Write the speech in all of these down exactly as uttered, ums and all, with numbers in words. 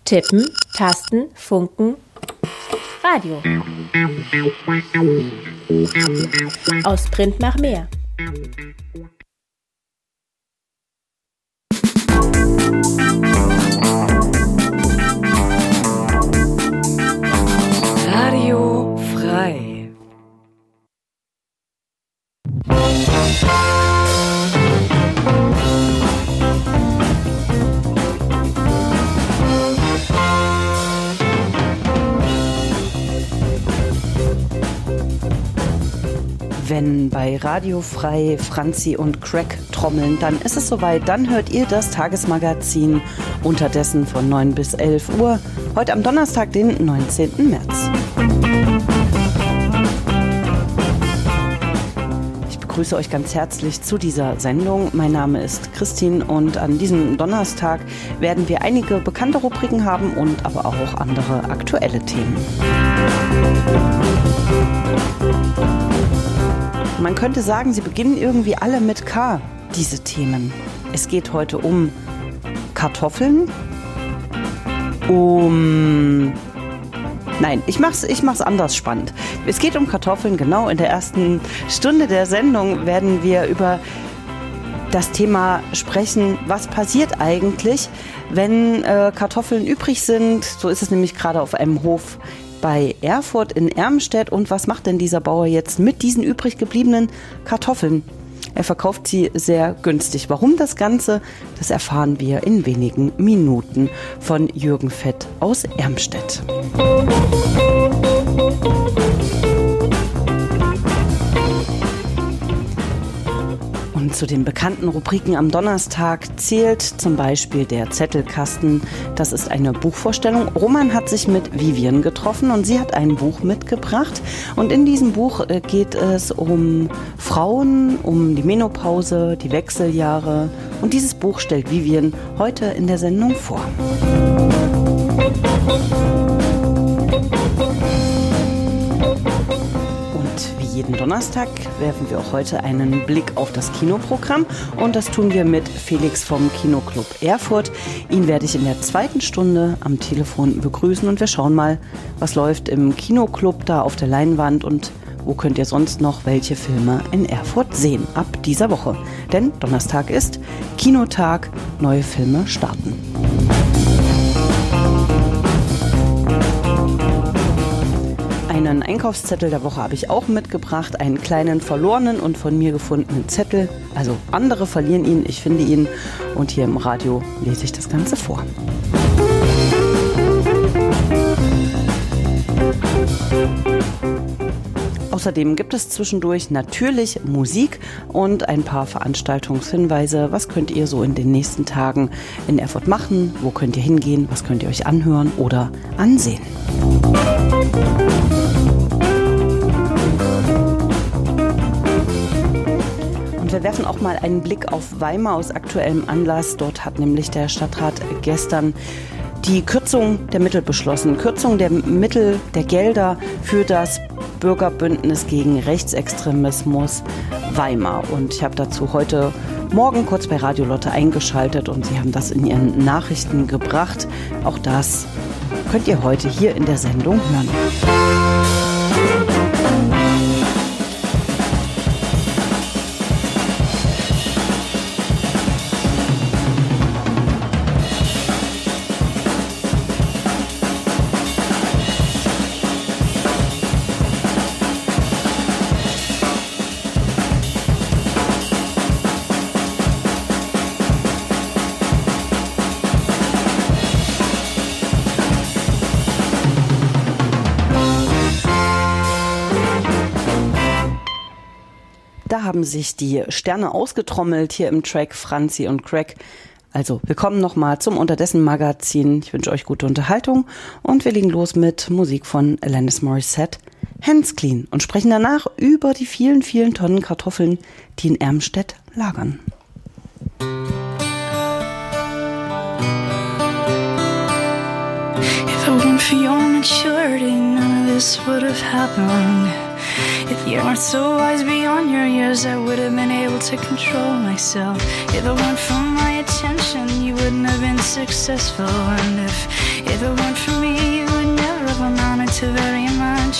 Tippen, Tasten, Funken, Radio. Aus Print mach mehr. Radio frei. Wenn bei Radio frei Franzi und Craig trommeln, dann ist es soweit. Dann hört ihr das Tagesmagazin unterdessen von neun bis elf Uhr. Heute am Donnerstag, den neunzehnten März. Ich begrüße euch ganz herzlich zu dieser Sendung. Mein Name ist Christine und an diesem Donnerstag werden wir einige bekannte Rubriken haben und aber auch andere aktuelle Themen. Man könnte sagen, sie beginnen irgendwie alle mit K, diese Themen. Es geht heute um Kartoffeln, um... Nein, ich mach's, ich mach's anders spannend. Es geht um Kartoffeln, genau. In der ersten Stunde der Sendung werden wir über das Thema sprechen, was passiert eigentlich, wenn äh, Kartoffeln übrig sind. So ist es nämlich gerade auf einem Hof bei Erfurt in Ermstedt. Und was macht denn dieser Bauer jetzt mit diesen übrig gebliebenen Kartoffeln? Er verkauft sie sehr günstig. Warum das Ganze? Das erfahren wir in wenigen Minuten von Jürgen Fett aus Ermstedt. Und zu den bekannten Rubriken am Donnerstag zählt zum Beispiel der Zettelkasten. Das ist eine Buchvorstellung. Roman hat sich mit Vivian getroffen und sie hat ein Buch mitgebracht. Und in diesem Buch geht es um Frauen, um die Menopause, die Wechseljahre. Und dieses Buch stellt Vivian heute in der Sendung vor. Jeden Donnerstag werfen wir auch heute einen Blick auf das Kinoprogramm und das tun wir mit Felix vom Kinoclub Erfurt. Ihn werde ich in der zweiten Stunde am Telefon begrüßen und wir schauen mal, was läuft im Kinoclub da auf der Leinwand und wo könnt ihr sonst noch welche Filme in Erfurt sehen ab dieser Woche. Denn Donnerstag ist Kinotag, neue Filme starten. Einen Einkaufszettel der Woche habe ich auch mitgebracht, einen kleinen verlorenen und von mir gefundenen Zettel. Also andere verlieren ihn, ich finde ihn und hier im Radio lese ich das Ganze vor. Außerdem gibt es zwischendurch natürlich Musik und ein paar Veranstaltungshinweise. Was könnt ihr so in den nächsten Tagen in Erfurt machen? Wo könnt ihr hingehen? Was könnt ihr euch anhören oder ansehen? Und wir werfen auch mal einen Blick auf Weimar aus aktuellem Anlass. Dort hat nämlich der Stadtrat gestern die Kürzung der Mittel beschlossen. Kürzung der Mittel, der Gelder für das Bürgerbündnis gegen Rechtsextremismus Weimar. Und ich habe dazu heute Morgen kurz bei Radio Lotte eingeschaltet und sie haben das in ihren Nachrichten gebracht. Auch das könnt ihr heute hier in der Sendung hören. Da haben sich die Sterne ausgetrommelt hier im Track Franzi und Craig. Also willkommen nochmal zum Unterdessen Magazin. Ich wünsche euch gute Unterhaltung und wir legen los mit Musik von Alanis Morissette, Hands Clean, und sprechen danach über die vielen, vielen Tonnen Kartoffeln, die in Ermstedt lagern. If it weren't for your maturity, none of this would have happened. If You weren't so wise beyond your years, I would have been able to control myself. If it weren't for my attention, you wouldn't have been successful. And if, if it weren't for me, you would never have amounted to very much.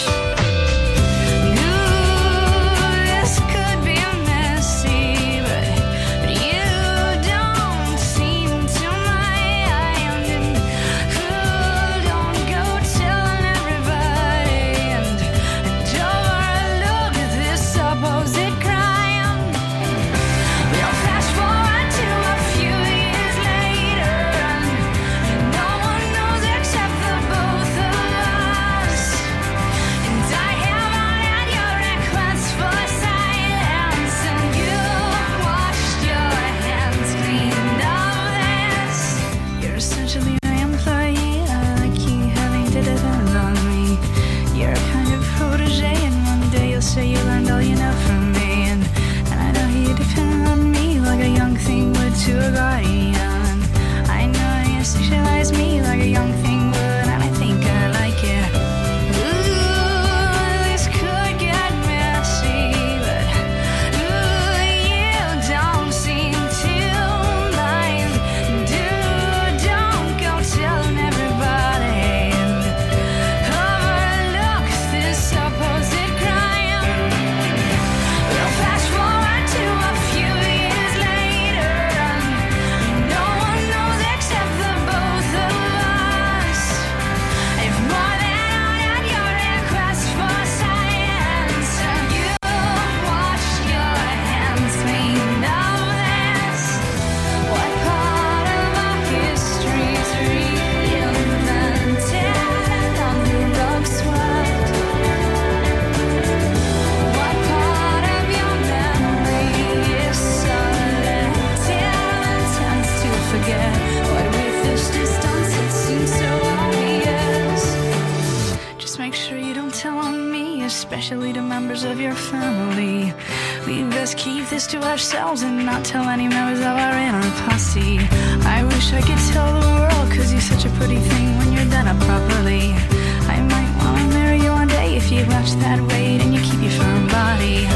especially to members of your family. We best keep this to ourselves and not tell any members of our inner posse. I wish I could tell the world, cause you're such a pretty thing when you're done up properly. I might wanna marry you one day if you watch that weight and you keep your firm body.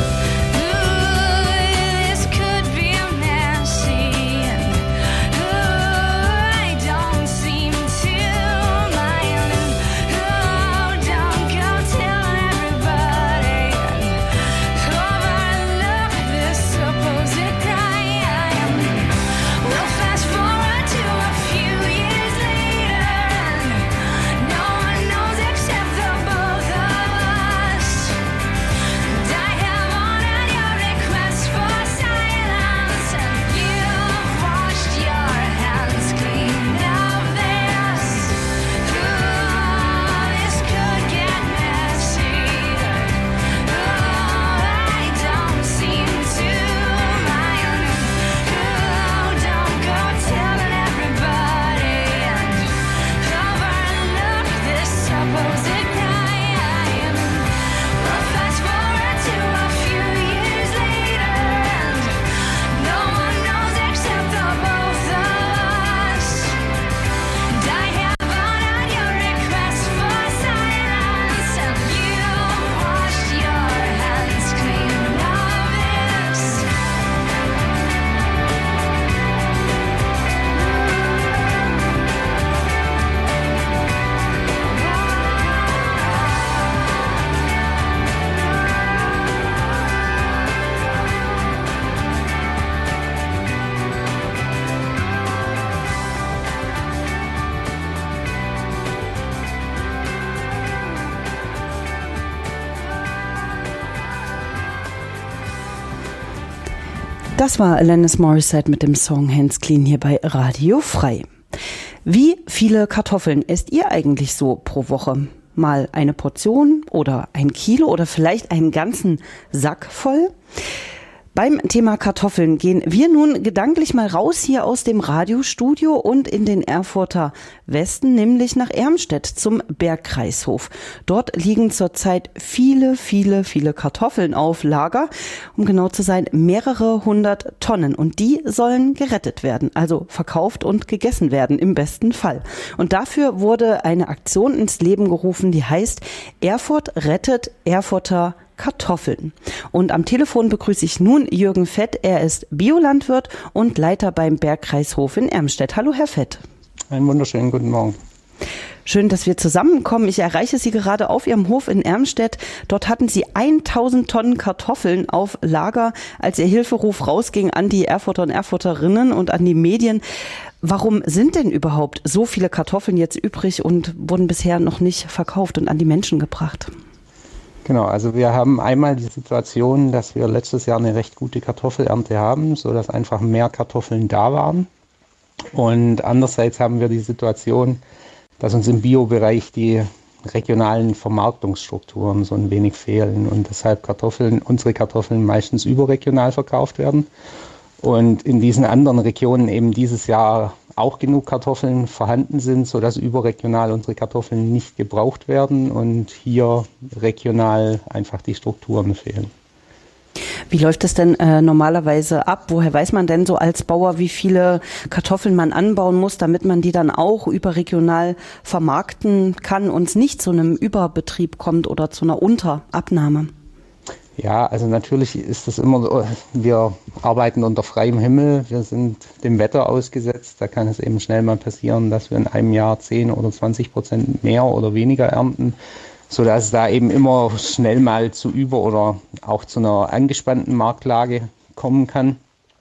Das war Alanis Morissette mit dem Song Hands Clean hier bei Radio Frei. Wie viele Kartoffeln esst ihr eigentlich so pro Woche? Mal eine Portion oder ein Kilo oder vielleicht einen ganzen Sack voll? Beim Thema Kartoffeln gehen wir nun gedanklich mal raus hier aus dem Radiostudio und in den Erfurter Westen, nämlich nach Ermstedt zum Bergkreishof. Dort liegen zurzeit viele, viele, viele Kartoffeln auf Lager, um genau zu sein, mehrere hundert Tonnen. Und die sollen gerettet werden, also verkauft und gegessen werden, im besten Fall. Und dafür wurde eine Aktion ins Leben gerufen, die heißt Erfurt rettet Erfurter Kartoffeln. Und am Telefon begrüße ich nun Jürgen Fett. Er ist Biolandwirt und Leiter beim Bergkreishof in Ermstedt. Hallo, Herr Fett. Einen wunderschönen guten Morgen. Schön, dass wir zusammenkommen. Ich erreiche Sie gerade auf Ihrem Hof in Ermstedt. Dort hatten Sie tausend Tonnen Kartoffeln auf Lager, als Ihr Hilferuf rausging an die Erfurter und Erfurterinnen und an die Medien. Warum sind denn überhaupt so viele Kartoffeln jetzt übrig und wurden bisher noch nicht verkauft und an die Menschen gebracht? Genau, also wir haben einmal die Situation, dass wir letztes Jahr eine recht gute Kartoffelernte haben, sodass einfach mehr Kartoffeln da waren. Und andererseits haben wir die Situation, dass uns im Bio-Bereich die regionalen Vermarktungsstrukturen so ein wenig fehlen und deshalb Kartoffeln, unsere Kartoffeln meistens überregional verkauft werden und in diesen anderen Regionen eben dieses Jahr auch genug Kartoffeln vorhanden sind, sodass überregional unsere Kartoffeln nicht gebraucht werden und hier regional einfach die Strukturen fehlen. Wie läuft es denn äh, normalerweise ab? Woher weiß man denn so als Bauer, wie viele Kartoffeln man anbauen muss, damit man die dann auch überregional vermarkten kann und es nicht zu einem Überbetrieb kommt oder zu einer Unterabnahme? Ja, also natürlich ist das immer so, wir arbeiten unter freiem Himmel, wir sind dem Wetter ausgesetzt, da kann es eben schnell mal passieren, dass wir in einem Jahr zehn oder zwanzig Prozent mehr oder weniger ernten, sodass es da eben immer schnell mal zu über- oder auch zu einer angespannten Marktlage kommen kann.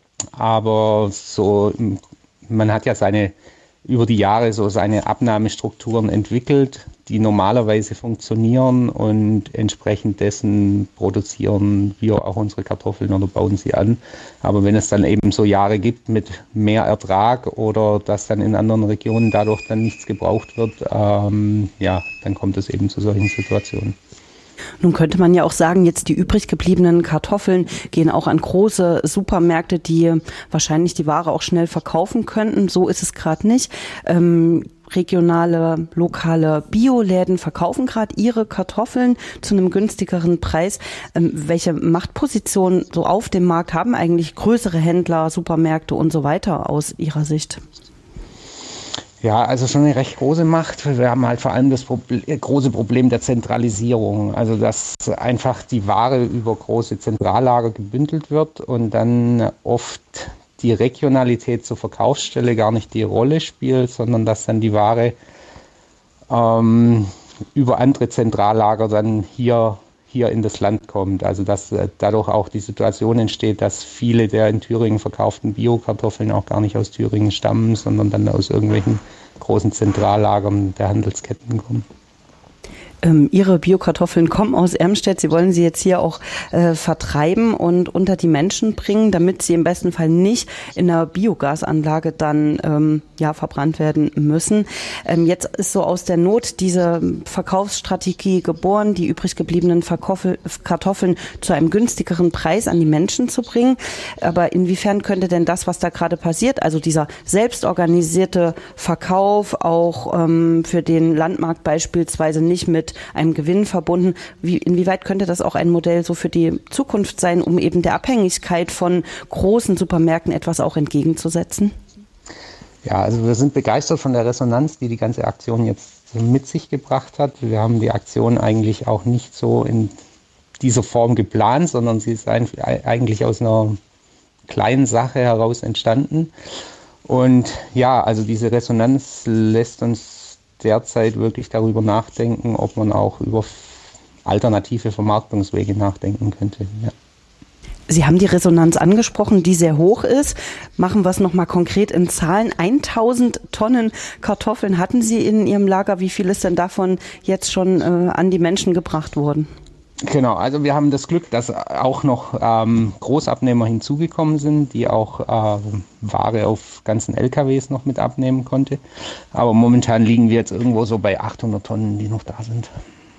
Aber so, man hat ja seine, über die Jahre so seine Abnahmestrukturen entwickelt, die normalerweise funktionieren und entsprechend dessen produzieren wir auch unsere Kartoffeln oder bauen sie an. Aber wenn es dann eben so Jahre gibt mit mehr Ertrag oder dass dann in anderen Regionen dadurch dann nichts gebraucht wird, ähm, ja, dann kommt es eben zu solchen Situationen. Nun könnte man ja auch sagen, jetzt die übrig gebliebenen Kartoffeln gehen auch an große Supermärkte, die wahrscheinlich die Ware auch schnell verkaufen könnten. So ist es gerade nicht. Ähm, regionale, lokale Bioläden verkaufen gerade ihre Kartoffeln zu einem günstigeren Preis. Ähm, welche Machtposition so auf dem Markt haben eigentlich größere Händler, Supermärkte und so weiter aus Ihrer Sicht? Ja, also schon eine recht große Macht. Wir haben halt vor allem das Problem, große Problem der Zentralisierung. Also dass einfach die Ware über große Zentrallager gebündelt wird und dann oft die Regionalität zur Verkaufsstelle gar nicht die Rolle spielt, sondern dass dann die Ware ähm, über andere Zentrallager dann hier, hier in das Land kommt. Also dass äh, dadurch auch die Situation entsteht, dass viele der in Thüringen verkauften Bio-Kartoffeln auch gar nicht aus Thüringen stammen, sondern dann aus irgendwelchen großen Zentrallagern der Handelsketten kommen. Ähm, Ihre Biokartoffeln kommen aus Ermstedt. Sie wollen sie jetzt hier auch äh, vertreiben und unter die Menschen bringen, damit sie im besten Fall nicht in einer Biogasanlage dann ähm, ja verbrannt werden müssen. Ähm, jetzt ist so aus der Not diese Verkaufsstrategie geboren, die übrig gebliebenen Verkoffel- Kartoffeln zu einem günstigeren Preis an die Menschen zu bringen. Aber inwiefern könnte denn das, was da gerade passiert, also dieser selbstorganisierte Verkauf auch ähm, für den Landmarkt beispielsweise nicht mit einem Gewinn verbunden. Wie, inwieweit könnte das auch ein Modell so für die Zukunft sein, um eben der Abhängigkeit von großen Supermärkten etwas auch entgegenzusetzen? Ja, also wir sind begeistert von der Resonanz, die die ganze Aktion jetzt mit sich gebracht hat. Wir haben die Aktion eigentlich auch nicht so in dieser Form geplant, sondern sie ist eigentlich aus einer kleinen Sache heraus entstanden. Und ja, also diese Resonanz lässt uns derzeit wirklich darüber nachdenken, ob man auch über alternative Vermarktungswege nachdenken könnte. Ja. Sie haben die Resonanz angesprochen, die sehr hoch ist. Machen wir es nochmal konkret in Zahlen. tausend Tonnen Kartoffeln hatten Sie in Ihrem Lager. Wie viel ist denn davon jetzt schon äh, an die Menschen gebracht worden? Genau, also wir haben das Glück, dass auch noch ähm, Großabnehmer hinzugekommen sind, die auch äh, Ware auf ganzen L K Ws noch mit abnehmen konnte. Aber momentan liegen wir jetzt irgendwo so bei achthundert Tonnen, die noch da sind.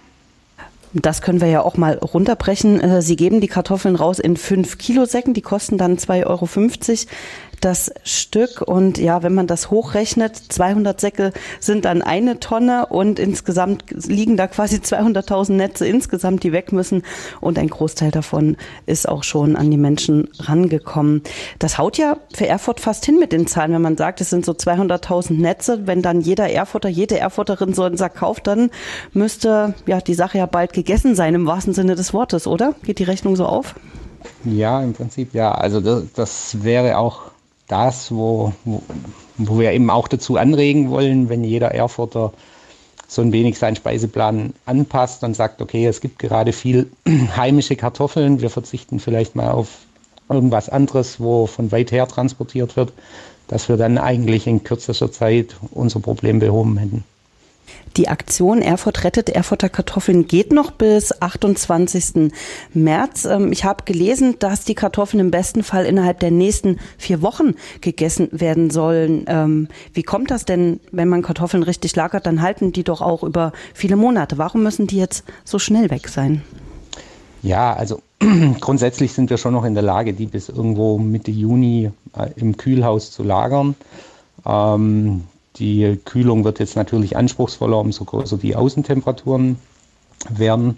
Das können wir ja auch mal runterbrechen. Sie geben die Kartoffeln raus in fünf Kilo Säcken, die kosten dann zwei Euro fünfzig. das Stück. Und ja, wenn man das hochrechnet, zweihundert Säcke sind dann eine Tonne und insgesamt liegen da quasi zweihunderttausend Netze insgesamt, die weg müssen. Und ein Großteil davon ist auch schon an die Menschen rangekommen. Das haut ja für Erfurt fast hin mit den Zahlen, wenn man sagt, es sind so zweihunderttausend Netze. Wenn dann jeder Erfurter, jede Erfurterin so einen Sack kauft, dann müsste ja die Sache ja bald gegessen sein, im wahrsten Sinne des Wortes, oder? Geht die Rechnung so auf? Ja, im Prinzip ja. Also das, das wäre auch das, wo, wo, wo wir eben auch dazu anregen wollen, wenn jeder Erfurter so ein wenig seinen Speiseplan anpasst und sagt, okay, es gibt gerade viel heimische Kartoffeln, wir verzichten vielleicht mal auf irgendwas anderes, wo von weit her transportiert wird, dass wir dann eigentlich in kürzester Zeit unser Problem behoben hätten. Die Aktion Erfurt rettet Erfurter Kartoffeln geht noch bis achtundzwanzigsten März. Ich habe gelesen, dass die Kartoffeln im besten Fall innerhalb der nächsten vier Wochen gegessen werden sollen. Wie kommt das denn, wenn man Kartoffeln richtig lagert, dann halten die doch auch über viele Monate. Warum müssen die jetzt so schnell weg sein? Ja, also grundsätzlich sind wir schon noch in der Lage, die bis irgendwo Mitte Juni im Kühlhaus zu lagern. Ähm, Die Kühlung wird jetzt natürlich anspruchsvoller, umso größer die Außentemperaturen werden.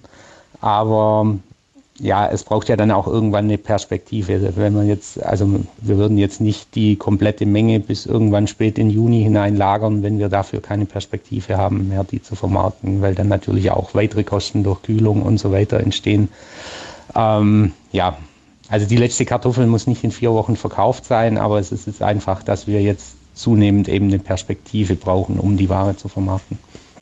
Aber ja, es braucht ja dann auch irgendwann eine Perspektive. Wenn man jetzt, also wir würden jetzt nicht die komplette Menge bis irgendwann spät in Juni hinein lagern, wenn wir dafür keine Perspektive haben, mehr die zu vermarkten, weil dann natürlich auch weitere Kosten durch Kühlung und so weiter entstehen. Ähm, ja, also die letzte Kartoffel muss nicht in vier Wochen verkauft sein, aber es ist jetzt einfach, dass wir jetzt zunehmend eben eine Perspektive brauchen, um die Ware zu vermarkten.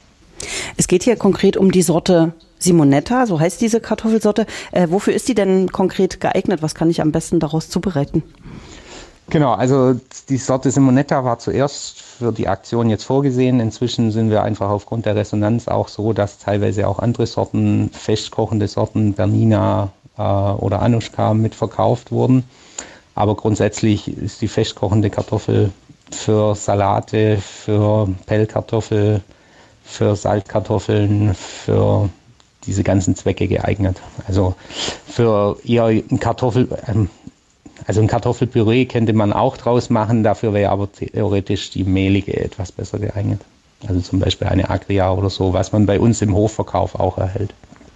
Es geht hier konkret um die Sorte Simonetta, so heißt diese Kartoffelsorte. Äh, wofür ist die denn konkret geeignet? Was kann ich am besten daraus zubereiten? Genau, also die Sorte Simonetta war zuerst für die Aktion jetzt vorgesehen. Inzwischen sind wir einfach aufgrund der Resonanz auch so, dass teilweise auch andere Sorten, festkochende Sorten, Bernina äh, oder Anuschka mitverkauft wurden. Aber grundsätzlich ist die festkochende Kartoffel für Salate, für Pellkartoffel, für Saltkartoffeln, für diese ganzen Zwecke geeignet. Also für eher ein Kartoffel, also ein Kartoffelpüree könnte man auch draus machen, dafür wäre aber theoretisch die mehlige etwas besser geeignet. Also zum Beispiel eine Agria oder so, was man bei uns im Hofverkauf auch erhält.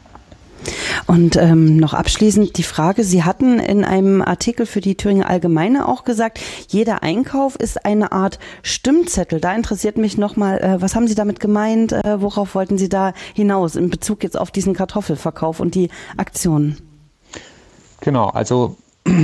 Und ähm, noch abschließend die Frage, Sie hatten in einem Artikel für die Thüringer Allgemeine auch gesagt, jeder Einkauf ist eine Art Stimmzettel. Da interessiert mich nochmal, äh, was haben Sie damit gemeint? Äh, worauf wollten Sie da hinaus in Bezug jetzt auf diesen Kartoffelverkauf und die Aktionen? Genau, also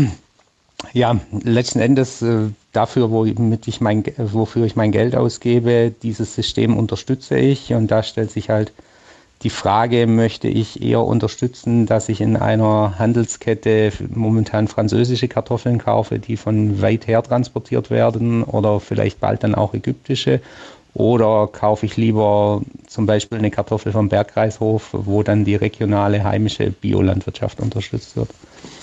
ja, letzten Endes äh, dafür, womit ich mein, wofür ich mein Geld ausgebe, dieses System unterstütze ich, und da stellt sich halt die Frage, möchte ich eher unterstützen, dass ich in einer Handelskette momentan französische Kartoffeln kaufe, die von weit her transportiert werden, oder vielleicht bald dann auch ägyptische, oder kaufe ich lieber zum Beispiel eine Kartoffel vom Bergkreishof, wo dann die regionale heimische Biolandwirtschaft unterstützt wird.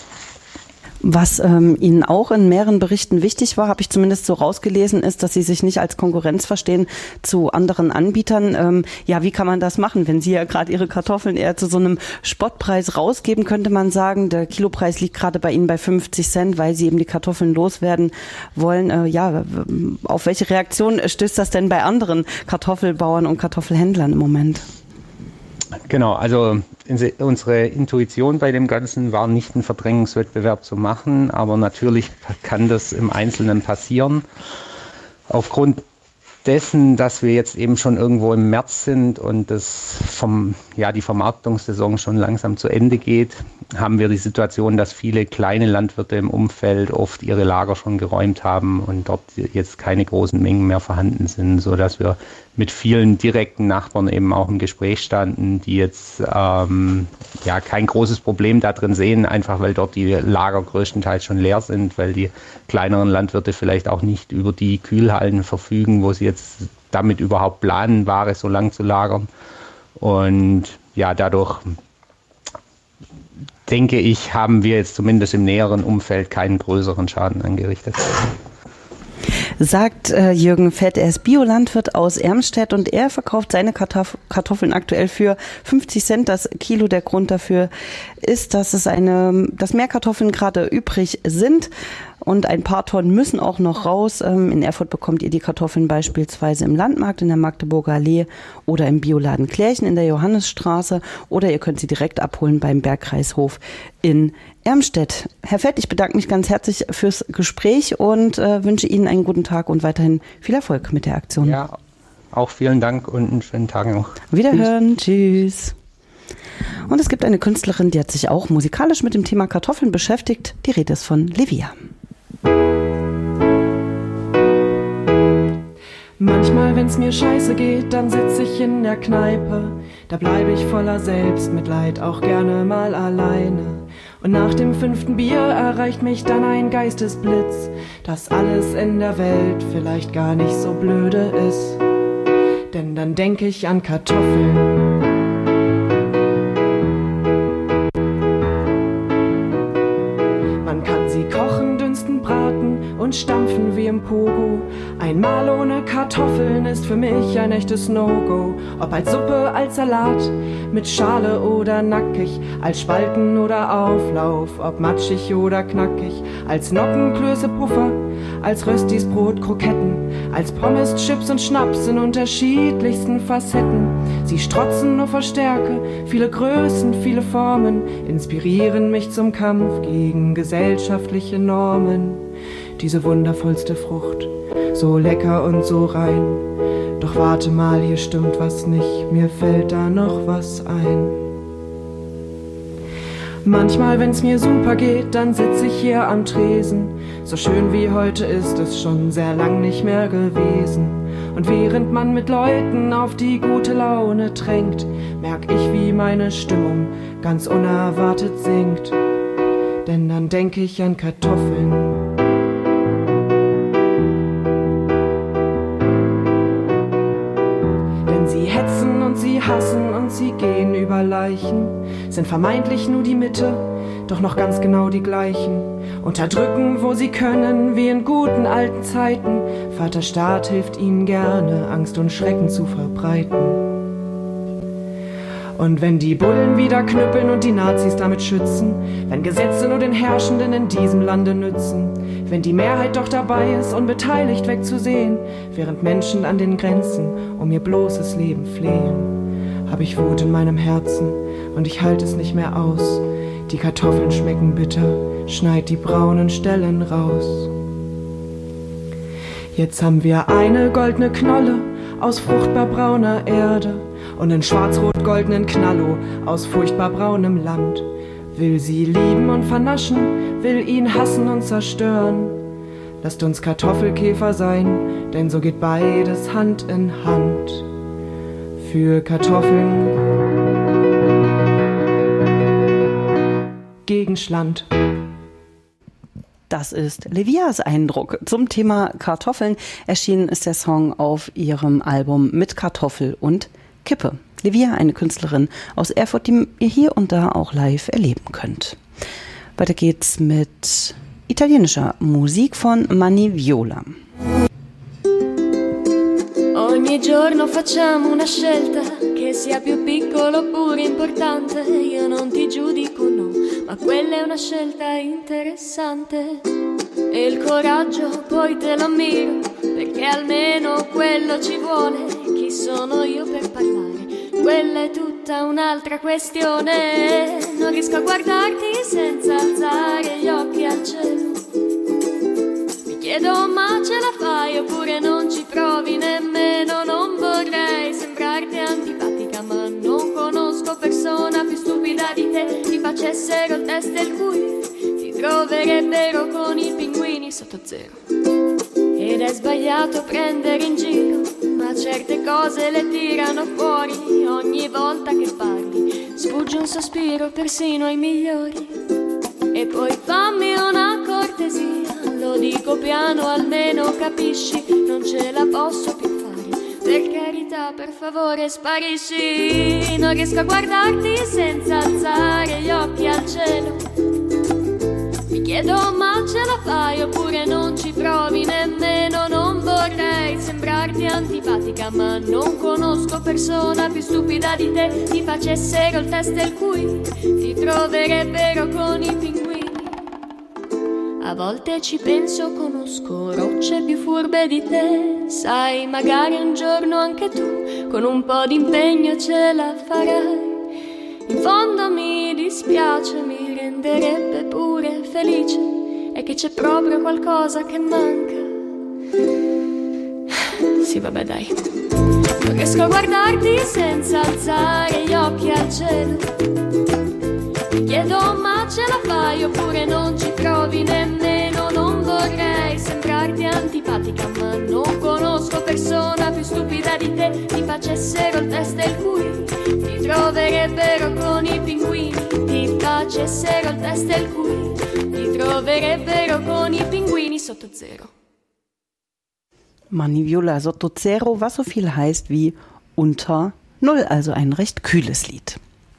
Was ähm, Ihnen auch in mehreren Berichten wichtig war, habe ich zumindest so rausgelesen, ist, dass Sie sich nicht als Konkurrenz verstehen zu anderen Anbietern. Ähm, ja, wie kann man das machen? Wenn Sie ja gerade Ihre Kartoffeln eher zu so einem Spottpreis rausgeben, könnte man sagen, der Kilopreis liegt gerade bei Ihnen bei fünfzig Cent, weil Sie eben die Kartoffeln loswerden wollen. Äh, ja, auf welche Reaktion stößt das denn bei anderen Kartoffelbauern und Kartoffelhändlern im Moment? Genau, also unsere Intuition bei dem Ganzen war nicht, einen Verdrängungswettbewerb zu machen, aber natürlich kann das im Einzelnen passieren. Aufgrund dessen, dass wir jetzt eben schon irgendwo im März sind und das vom, ja, die Vermarktungssaison schon langsam zu Ende geht, haben wir die Situation, dass viele kleine Landwirte im Umfeld oft ihre Lager schon geräumt haben und dort jetzt keine großen Mengen mehr vorhanden sind, sodass wir mit vielen direkten Nachbarn eben auch im Gespräch standen, die jetzt ähm, ja kein großes Problem da drin sehen, einfach weil dort die Lager größtenteils schon leer sind, weil die kleineren Landwirte vielleicht auch nicht über die Kühlhallen verfügen, wo sie jetzt damit überhaupt planen, Ware so lang zu lagern. Und ja, dadurch denke ich, haben wir jetzt zumindest im näheren Umfeld keinen größeren Schaden angerichtet. Sagt äh, Jürgen Fett, er ist Biolandwirt aus Ermstedt und er verkauft seine Kartoff- Kartoffeln aktuell für fünfzig Cent das Kilo. Der Grund dafür ist, dass es eine, dass mehr Kartoffeln gerade übrig sind und ein paar Tonnen müssen auch noch raus. In Erfurt bekommt ihr die Kartoffeln beispielsweise im Landmarkt in der Magdeburger Allee oder im Bioladen Klärchen in der Johannisstraße oder ihr könnt sie direkt abholen beim Bergkreishof in Ermstedt. Herr Fett, ich bedanke mich ganz herzlich fürs Gespräch und äh, wünsche Ihnen einen guten Tag und weiterhin viel Erfolg mit der Aktion. Ja, auch vielen Dank und einen schönen Tag noch. Wiederhören, tschüss. Und es gibt eine Künstlerin, die hat sich auch musikalisch mit dem Thema Kartoffeln beschäftigt. Die Rede ist von Livia. Manchmal, wenn's mir scheiße geht, dann sitz ich in der Kneipe. Da bleib ich voller Selbstmitleid, auch gerne mal alleine. Und nach dem fünften Bier erreicht mich dann ein Geistesblitz, dass alles in der Welt vielleicht gar nicht so blöde ist. Denn dann denk ich an Kartoffeln. Und stampfen wie im Pogo. Einmal ohne Kartoffeln ist für mich ein echtes No-Go. Ob als Suppe, als Salat, mit Schale oder nackig, als Spalten oder Auflauf, ob matschig oder knackig, als Nocken, Klöße, Puffer, als Röstis, Brot, Kroketten, als Pommes, Chips und Schnaps in unterschiedlichsten Facetten. Sie strotzen nur vor Stärke, viele Größen, viele Formen, inspirieren mich zum Kampf gegen gesellschaftliche Normen. Diese wundervollste Frucht, so lecker und so rein. Doch warte mal, hier stimmt was nicht, mir fällt da noch was ein. Manchmal, wenn's mir super geht, dann sitz ich hier am Tresen. So schön wie heute ist es schon sehr lang nicht mehr gewesen. Und während man mit Leuten auf die gute Laune drängt, merk ich, wie meine Stimmung ganz unerwartet sinkt. Denn dann denk ich an Kartoffeln. Sie hassen und sie gehen über Leichen, sind vermeintlich nur die Mitte, doch noch ganz genau die gleichen. Unterdrücken, wo sie können, wie in guten alten Zeiten. Vater Staat hilft ihnen gerne, Angst und Schrecken zu verbreiten. Und wenn die Bullen wieder knüppeln und die Nazis damit schützen, wenn Gesetze nur den Herrschenden in diesem Lande nützen, wenn die Mehrheit doch dabei ist, unbeteiligt wegzusehen, während Menschen an den Grenzen um ihr bloßes Leben flehen, hab ich Wut in meinem Herzen und ich halte es nicht mehr aus. Die Kartoffeln schmecken bitter, schneid die braunen Stellen raus. Jetzt haben wir eine goldene Knolle aus fruchtbar brauner Erde und einen schwarz-rot-goldenen Knallo aus furchtbar braunem Land. Will sie lieben und vernaschen, will ihn hassen und zerstören. Lasst uns Kartoffelkäfer sein, denn so geht beides Hand in Hand. Für Kartoffeln gegen Schland. Das ist Livias Eindruck. Zum Thema Kartoffeln erschienen ist der Song auf ihrem Album Mit Kartoffel und Kippe. Livia, eine Künstlerin aus Erfurt, die ihr hier und da auch live erleben könnt. Weiter geht's mit italienischer Musik von Manni Viola. Ogni giorno facciamo una scelta, che sia più piccolo oppure importante. Io non ti giudico, no, ma quella è una scelta interessante. E il coraggio poi te lo ammiro, perché almeno quello ci vuole. Chi sono io per parlare? Quella è tutta un'altra questione. Non riesco a guardarti senza alzare gli occhi al cielo. Mi chiedo, ma ce la fai oppure non ci provi nemmeno? Non vorrei sembrarti antipatica, ma non conosco persona più stupida di te. Ti facessero il test del Q I, ti troverebbero con i pinguini sotto zero. Ed è sbagliato prendere in giro, ma certe cose le tirano fuori. Ogni volta che parli sfugge un sospiro persino ai migliori. E poi fammi una cortesia, lo dico piano, almeno capisci, non ce la posso più fare. Per carità, per favore sparisci. Non riesco a guardarti senza alzare gli occhi al cielo. Mi chiedo, ma ce la fai oppure non ci provi nemmeno? Non vorrei sembrarti antipatica, ma non conosco persona più stupida di te. Ti facessero il test del Q I, ti troverebbero con i pinguini. A volte ci penso, conosco rocce più furbe di te. Sai, magari un giorno anche tu con un po' di impegno ce la farai. In fondo mi dispiace, mi renderebbe pure felice. È che c'è proprio qualcosa che manca. Sì, vabbè, dai. Non riesco a guardarti senza alzare gli occhi al cielo. Ti chiedo, ma ce la fai oppure non ci provi nemmeno? Non vorrei sembrarti antipatica, ma non conosco persona più stupida di te. Ti facessero il test del Q I, ti troverebbero con i pinguini. Ti facessero il test del Q I, ti troverebbero con i pinguini sotto zero. Mani Viola sotto zero, was so viel heißt wie unter Null, also ein recht kühles Lied.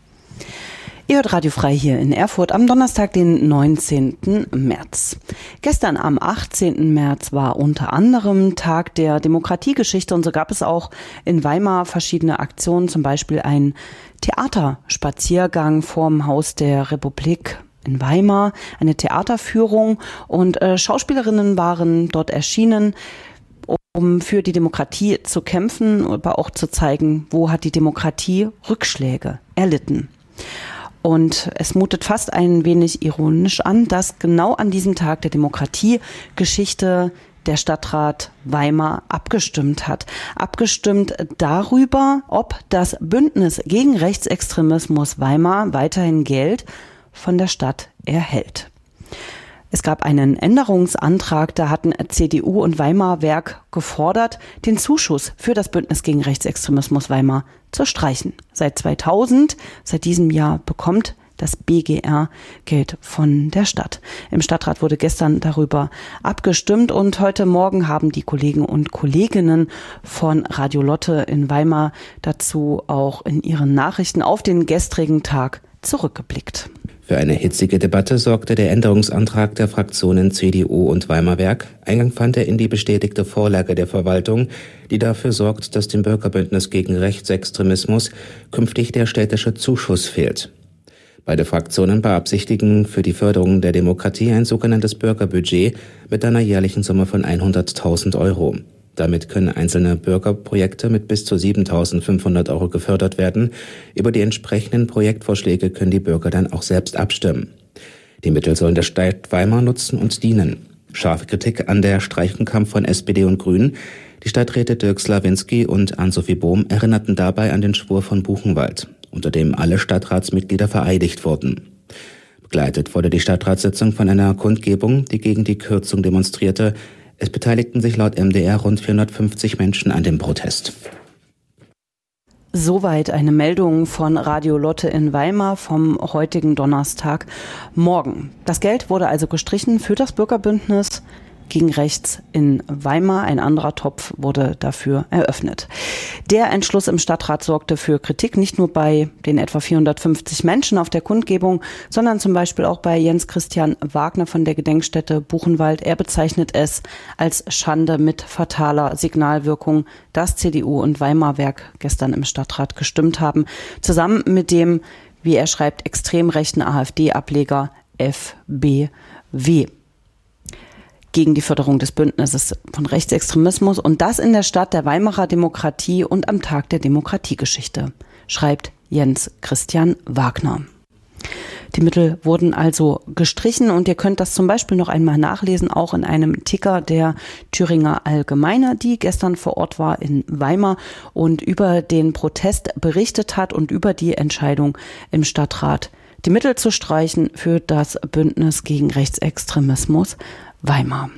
Ihr hört Radio Frei hier in Erfurt am Donnerstag, den neunzehnten März. Gestern am achtzehnten März war unter anderem Tag der Demokratiegeschichte und so gab es auch in Weimar verschiedene Aktionen, zum Beispiel ein Theaterspaziergang vorm Haus der Republik in Weimar, eine Theaterführung und äh, Schauspielerinnen waren dort erschienen, um für die Demokratie zu kämpfen, aber auch zu zeigen, wo hat die Demokratie Rückschläge erlitten. Und es mutet fast ein wenig ironisch an, dass genau an diesem Tag der Demokratiegeschichte der Stadtrat Weimar abgestimmt hat. Abgestimmt darüber, ob das Bündnis gegen Rechtsextremismus Weimar weiterhin Geld von der Stadt erhält. Es gab einen Änderungsantrag, da hatten C D U und Weimar Werk gefordert, den Zuschuss für das Bündnis gegen Rechtsextremismus Weimar zu streichen. Seit zweitausend, seit diesem Jahr, bekommt das B G R Geld von der Stadt. Im Stadtrat wurde gestern darüber abgestimmt und heute Morgen haben die Kollegen und Kolleginnen von Radio Lotte in Weimar dazu auch in ihren Nachrichten auf den gestrigen Tag zurückgeblickt. Für eine hitzige Debatte sorgte der Änderungsantrag der Fraktionen C D U und Weimar Werk. Eingang fand er in die bestätigte Vorlage der Verwaltung, die dafür sorgt, dass dem Bürgerbündnis gegen Rechtsextremismus künftig der städtische Zuschuss fehlt. Beide Fraktionen beabsichtigen für die Förderung der Demokratie ein sogenanntes Bürgerbudget mit einer jährlichen Summe von hunderttausend Euro. Damit können einzelne Bürgerprojekte mit bis zu siebentausendfünfhundert Euro gefördert werden. Über die entsprechenden Projektvorschläge können die Bürger dann auch selbst abstimmen. Die Mittel sollen der Stadt Weimar nutzen und dienen. Scharfe Kritik an der Streichung kam von S P D und Grünen. Die Stadträte Dirk Slawinski und Ann-Sophie Bohm erinnerten dabei an den Schwur von Buchenwald, unter dem alle Stadtratsmitglieder vereidigt wurden. Begleitet wurde die Stadtratssitzung von einer Kundgebung, die gegen die Kürzung demonstrierte. Es beteiligten sich laut M D R rund vierhundertfünfzig Menschen an dem Protest. Soweit eine Meldung von Radio Lotte in Weimar vom heutigen Donnerstagmorgen. Das Geld wurde also gestrichen für das Bürgerbündnis gegen Rechts in Weimar. Ein anderer Topf wurde dafür eröffnet. Der Entschluss im Stadtrat sorgte für Kritik, nicht nur bei den etwa vierhundertfünfzig Menschen auf der Kundgebung, sondern zum Beispiel auch bei Jens Christian Wagner von der Gedenkstätte Buchenwald. Er bezeichnet es als Schande mit fataler Signalwirkung, dass C D U und Weimar Werk gestern im Stadtrat gestimmt haben, zusammen mit dem, wie er schreibt, extrem rechten AfD-Ableger F B W. Gegen die Förderung des Bündnisses von Rechtsextremismus und das in der Stadt der Weimarer Demokratie und am Tag der Demokratiegeschichte, schreibt Jens Christian Wagner. Die Mittel wurden also gestrichen und ihr könnt das zum Beispiel noch einmal nachlesen, auch in einem Ticker der Thüringer Allgemeine, die gestern vor Ort war in Weimar und über den Protest berichtet hat und über die Entscheidung im Stadtrat, die Mittel zu streichen für das Bündnis gegen Rechtsextremismus Weimar.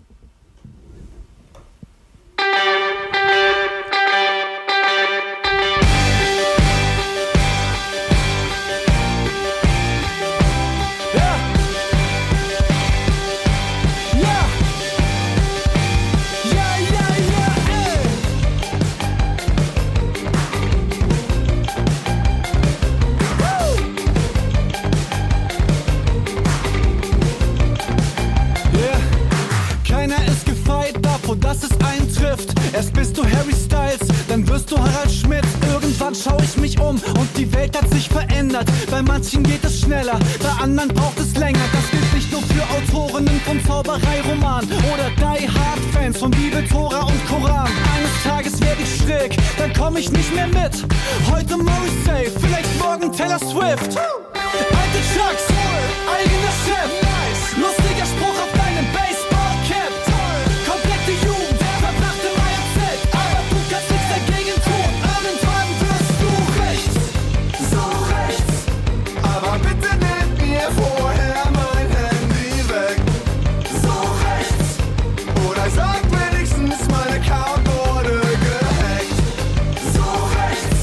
Dass es eintrifft. Erst bist du Harry Styles, dann wirst du Harald Schmidt. Irgendwann schaue ich mich um und die Welt hat sich verändert. Bei manchen geht es schneller, bei anderen braucht es länger. Das gilt nicht nur für für Autorinnen von Zauberei-Roman oder Die-Hard-Fans von Bibel, Tora und Koran. Eines Tages werd ich schräg, dann komm ich nicht mehr mit. Heute Morrissey, vielleicht morgen Taylor Swift. Alte Chucks, eigener Chef. Lustiger Spruch auf deinem Baseball-Cap. Komplette Jugend, verbrachte I M Z. Aber du kannst nichts dagegen tun. Irgendwann wirst du rechts, so rechts. Aber bitte nehmt mir vorher mein Handy weg. So rechts. Oder sagt wenigstens, mein Account wurde gehackt. So rechts.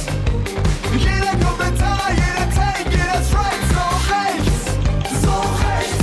Jeder Kommentar, jeder Take, jeder Strike. So rechts. So rechts.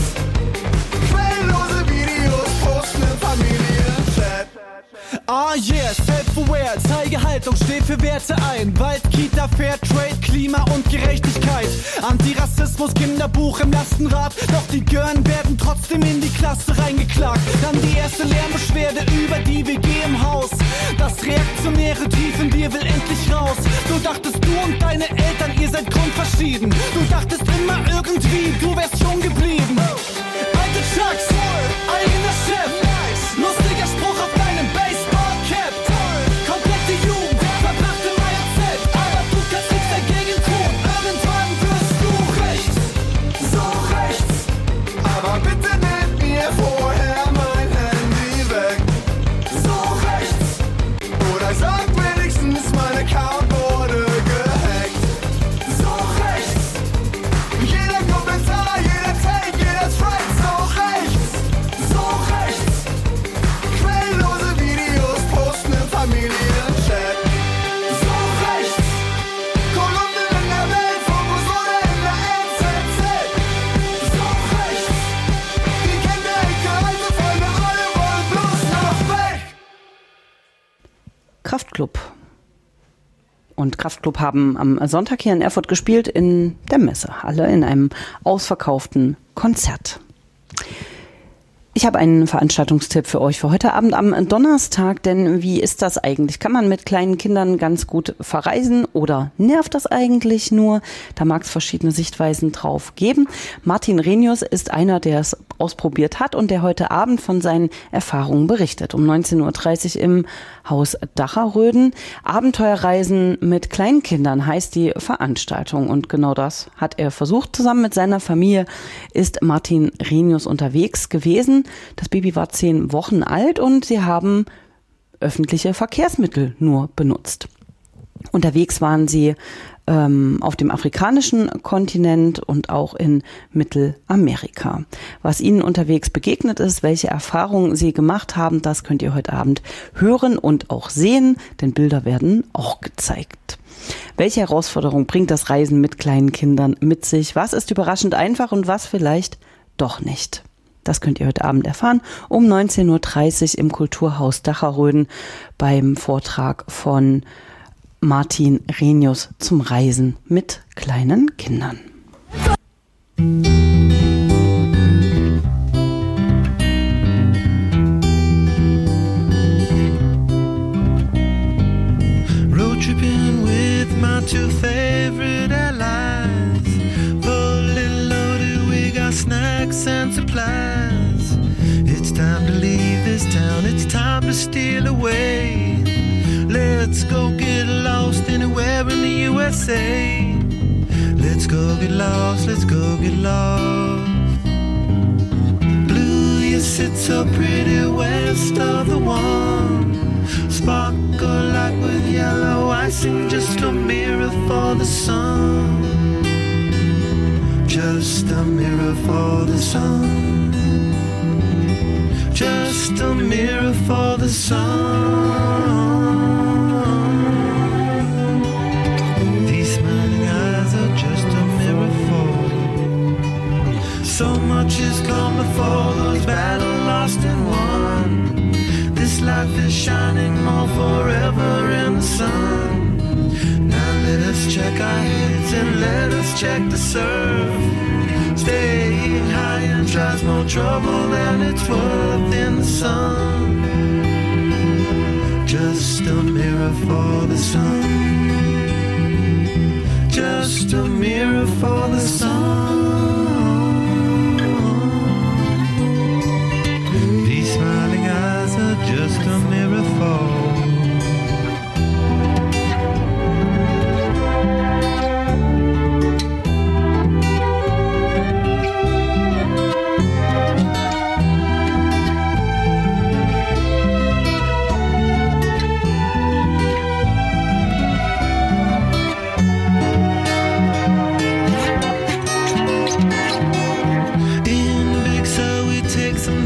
Quelllose Videos posten im Familienchat. Ah yeah, self-aware, zeige Haltung, steh für Werte ein. Wald, Kita, Fairtrade, Klima und Gerechtigkeit. Antirassismus, Kinderbuch im Lastenrad. Doch die Gören werden trotzdem in die Klasse reingeklagt. Dann die erste Lärmbeschwerde über die W G im Haus. Das reaktionäre Tief in dir will endlich raus. Du dachtest, du und deine Eltern, ihr seid grundverschieden. Du dachtest immer irgendwie, du wärst schon geblieben. Alte Chucks, eigener Chef. Lustiger Spruch auf deinem Baseball-Cap. Komplette Jugend, verbrachte I M Z. Aber du kannst nichts dagegen tun. Irgendwann wirst du rechts, so rechts. Aber bitte nehmt mir vorher mein Handy weg. So rechts. Oder sagt wenigstens, mein Account wurde gehackt. So rechts. Jeder Kommentar, jeder Take, jeder Strike. So rechts, so rechts. Quelllose Videos posten im Familienchat. So rechts. Kolumnen in der Welt, Fokus oder in der N Z Z. So rechts. Die Kinder, Ecke, alte Freunde, alle wollen bloß noch weg. Kraftklub. Und Kraftklub haben am Sonntag hier in Erfurt gespielt in der Messehalle in einem ausverkauften Konzert. Ich habe einen Veranstaltungstipp für euch für heute Abend am Donnerstag, denn wie ist das eigentlich? Kann man mit kleinen Kindern ganz gut verreisen oder nervt das eigentlich nur? Da mag es verschiedene Sichtweisen drauf geben. Martin Renius ist einer, der es ausprobiert hat und der heute Abend von seinen Erfahrungen berichtet. Um neunzehn Uhr dreißig im Haus Dacherröden. Abenteuerreisen mit Kleinkindern heißt die Veranstaltung und genau das hat er versucht. Zusammen mit seiner Familie ist Martin Renius unterwegs gewesen. Das Baby war zehn Wochen alt und sie haben öffentliche Verkehrsmittel nur benutzt. Unterwegs waren sie ähm, auf dem afrikanischen Kontinent und auch in Mittelamerika. Was ihnen unterwegs begegnet ist, welche Erfahrungen sie gemacht haben, das könnt ihr heute Abend hören und auch sehen, denn Bilder werden auch gezeigt. Welche Herausforderung bringt das Reisen mit kleinen Kindern mit sich? Was ist überraschend einfach und was vielleicht doch nicht? Das könnt ihr heute Abend erfahren um neunzehn Uhr dreißig im Kulturhaus Dacherröden beim Vortrag von Martin Renius zum Reisen mit kleinen Kindern. Roadtripping with my two favorite allies. Fully loaded, we got snacks and supplies. It's time to leave this town, it's time to steal away. Let's go get lost anywhere in the U S A. Let's go get lost, let's go get lost. Blue, you sit so pretty west of the one. Sparkle like with yellow icing, just a mirror for the sun. Just a mirror for the sun. Just a mirror for the sun. These smiling eyes are just a mirror for you. So much has come before, those battles lost and won. This life is shining more forever in the sun. Now let us check our heads and let us check the surf. Staying high and tries more trouble than it's worth in the sun. Just a mirror for the sun. Just a mirror for the sun.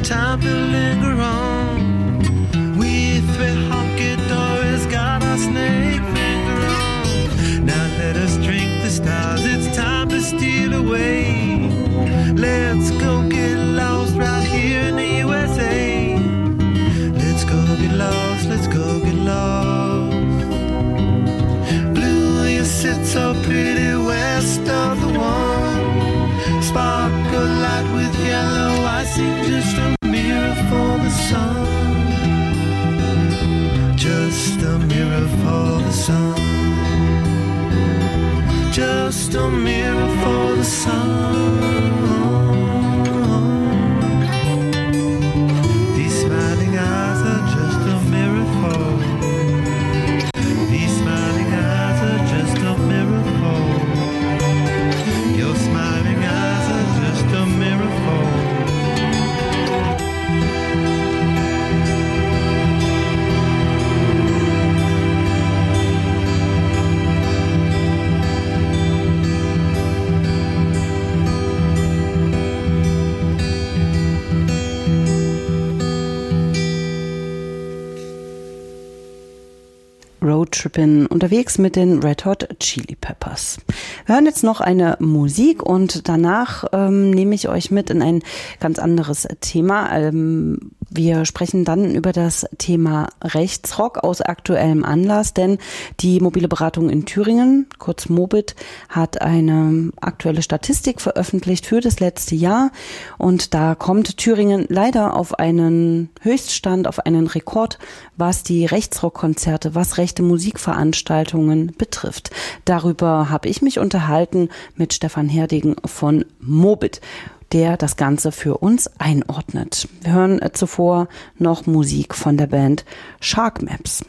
time to linger on. We three honky-dories got our snake finger on. Now let us drink the stars, it's time to steal away. Let's go get lost right here in the U S A. Let's go get lost, let's go get lost. Blue, you sit so pretty west of the one. Sparkle light with yellow, I see just a mirror for the sun. Just a mirror for the sun. Just a mirror for the sun. These smiling eyes are just a mirror for. These smiling eyes are just a mirror for. Your smiling eyes are just a mirror for. Roadtrippin' unterwegs mit den Red Hot Chili Peppers. Wir hören jetzt noch eine Musik und danach ähm, nehme ich euch mit in ein ganz anderes Thema. Ähm, wir sprechen dann über das Thema Rechtsrock aus aktuellem Anlass, denn die mobile Beratung in Thüringen, kurz Mobit, hat eine aktuelle Statistik veröffentlicht für das letzte Jahr und da kommt Thüringen leider auf einen Höchststand, auf einen Rekord, was die Rechtsrockkonzerte, was rechte Musikveranstaltungen betrifft. Darüber habe ich mich unterhalten mit Stefan Herdegen von Mobit, der das Ganze für uns einordnet. Wir hören zuvor noch Musik von der Band Shark Maps.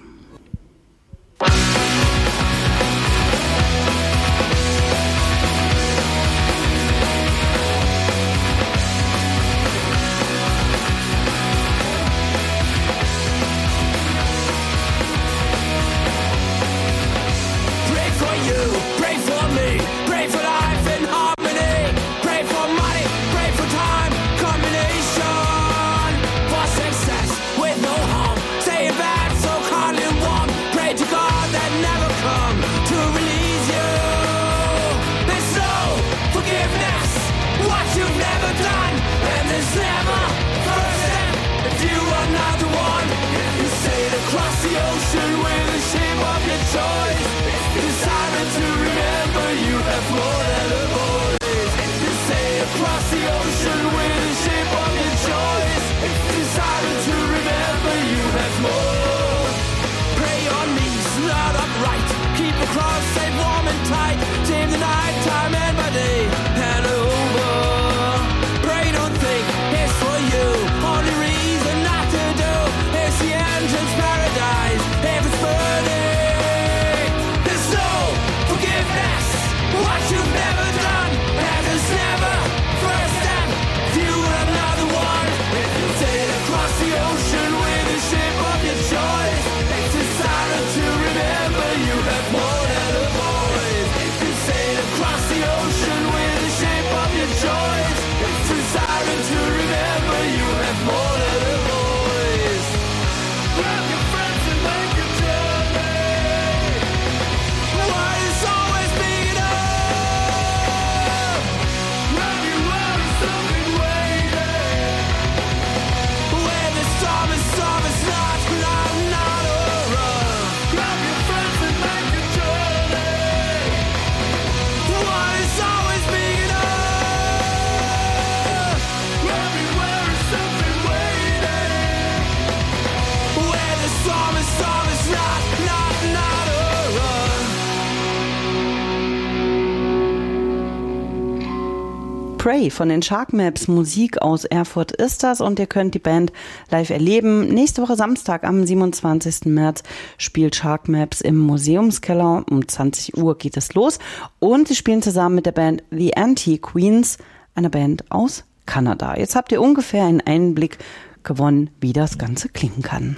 Prey von den Shark Maps, Musik aus Erfurt ist das und ihr könnt die Band live erleben. Nächste Woche Samstag am siebenundzwanzigsten März spielt Shark Maps im Museumskeller. Um zwanzig Uhr geht es los und sie spielen zusammen mit der Band The Anti-Queens, einer Band aus Kanada. Jetzt habt ihr ungefähr einen Einblick gewonnen, wie das Ganze klingen kann.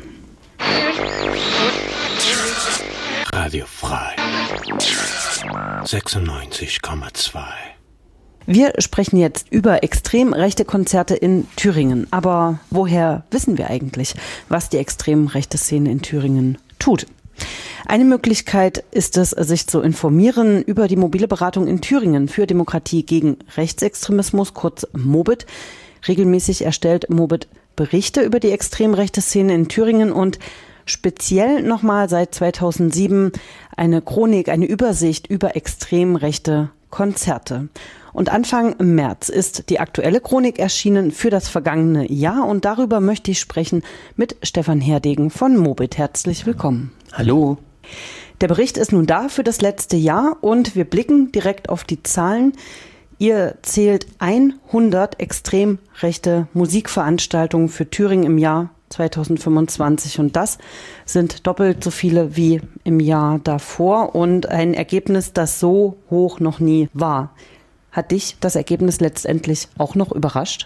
Radio frei sechsundneunzig Komma zwei Wir sprechen jetzt über extrem rechte Konzerte in Thüringen. Aber woher wissen wir eigentlich, was die extrem rechte Szene in Thüringen tut? Eine Möglichkeit ist es, sich zu informieren über die mobile Beratung in Thüringen für Demokratie gegen Rechtsextremismus, kurz MOBIT. Regelmäßig erstellt MOBIT Berichte über die extrem rechte Szene in Thüringen und speziell nochmal seit zweitausendsieben eine Chronik, eine Übersicht über extrem rechte Konzerte. Und Anfang März ist die aktuelle Chronik erschienen für das vergangene Jahr und darüber möchte ich sprechen mit Stefan Herdegen von MOBIT. Herzlich willkommen. Hallo. Der Bericht ist nun da für das letzte Jahr und wir blicken direkt auf die Zahlen. Ihr zählt hundert extrem rechte Musikveranstaltungen für Thüringen im Jahr zweitausendfünfundzwanzig und das sind doppelt so viele wie im Jahr davor und ein Ergebnis, das so hoch noch nie war. Hat dich das Ergebnis letztendlich auch noch überrascht?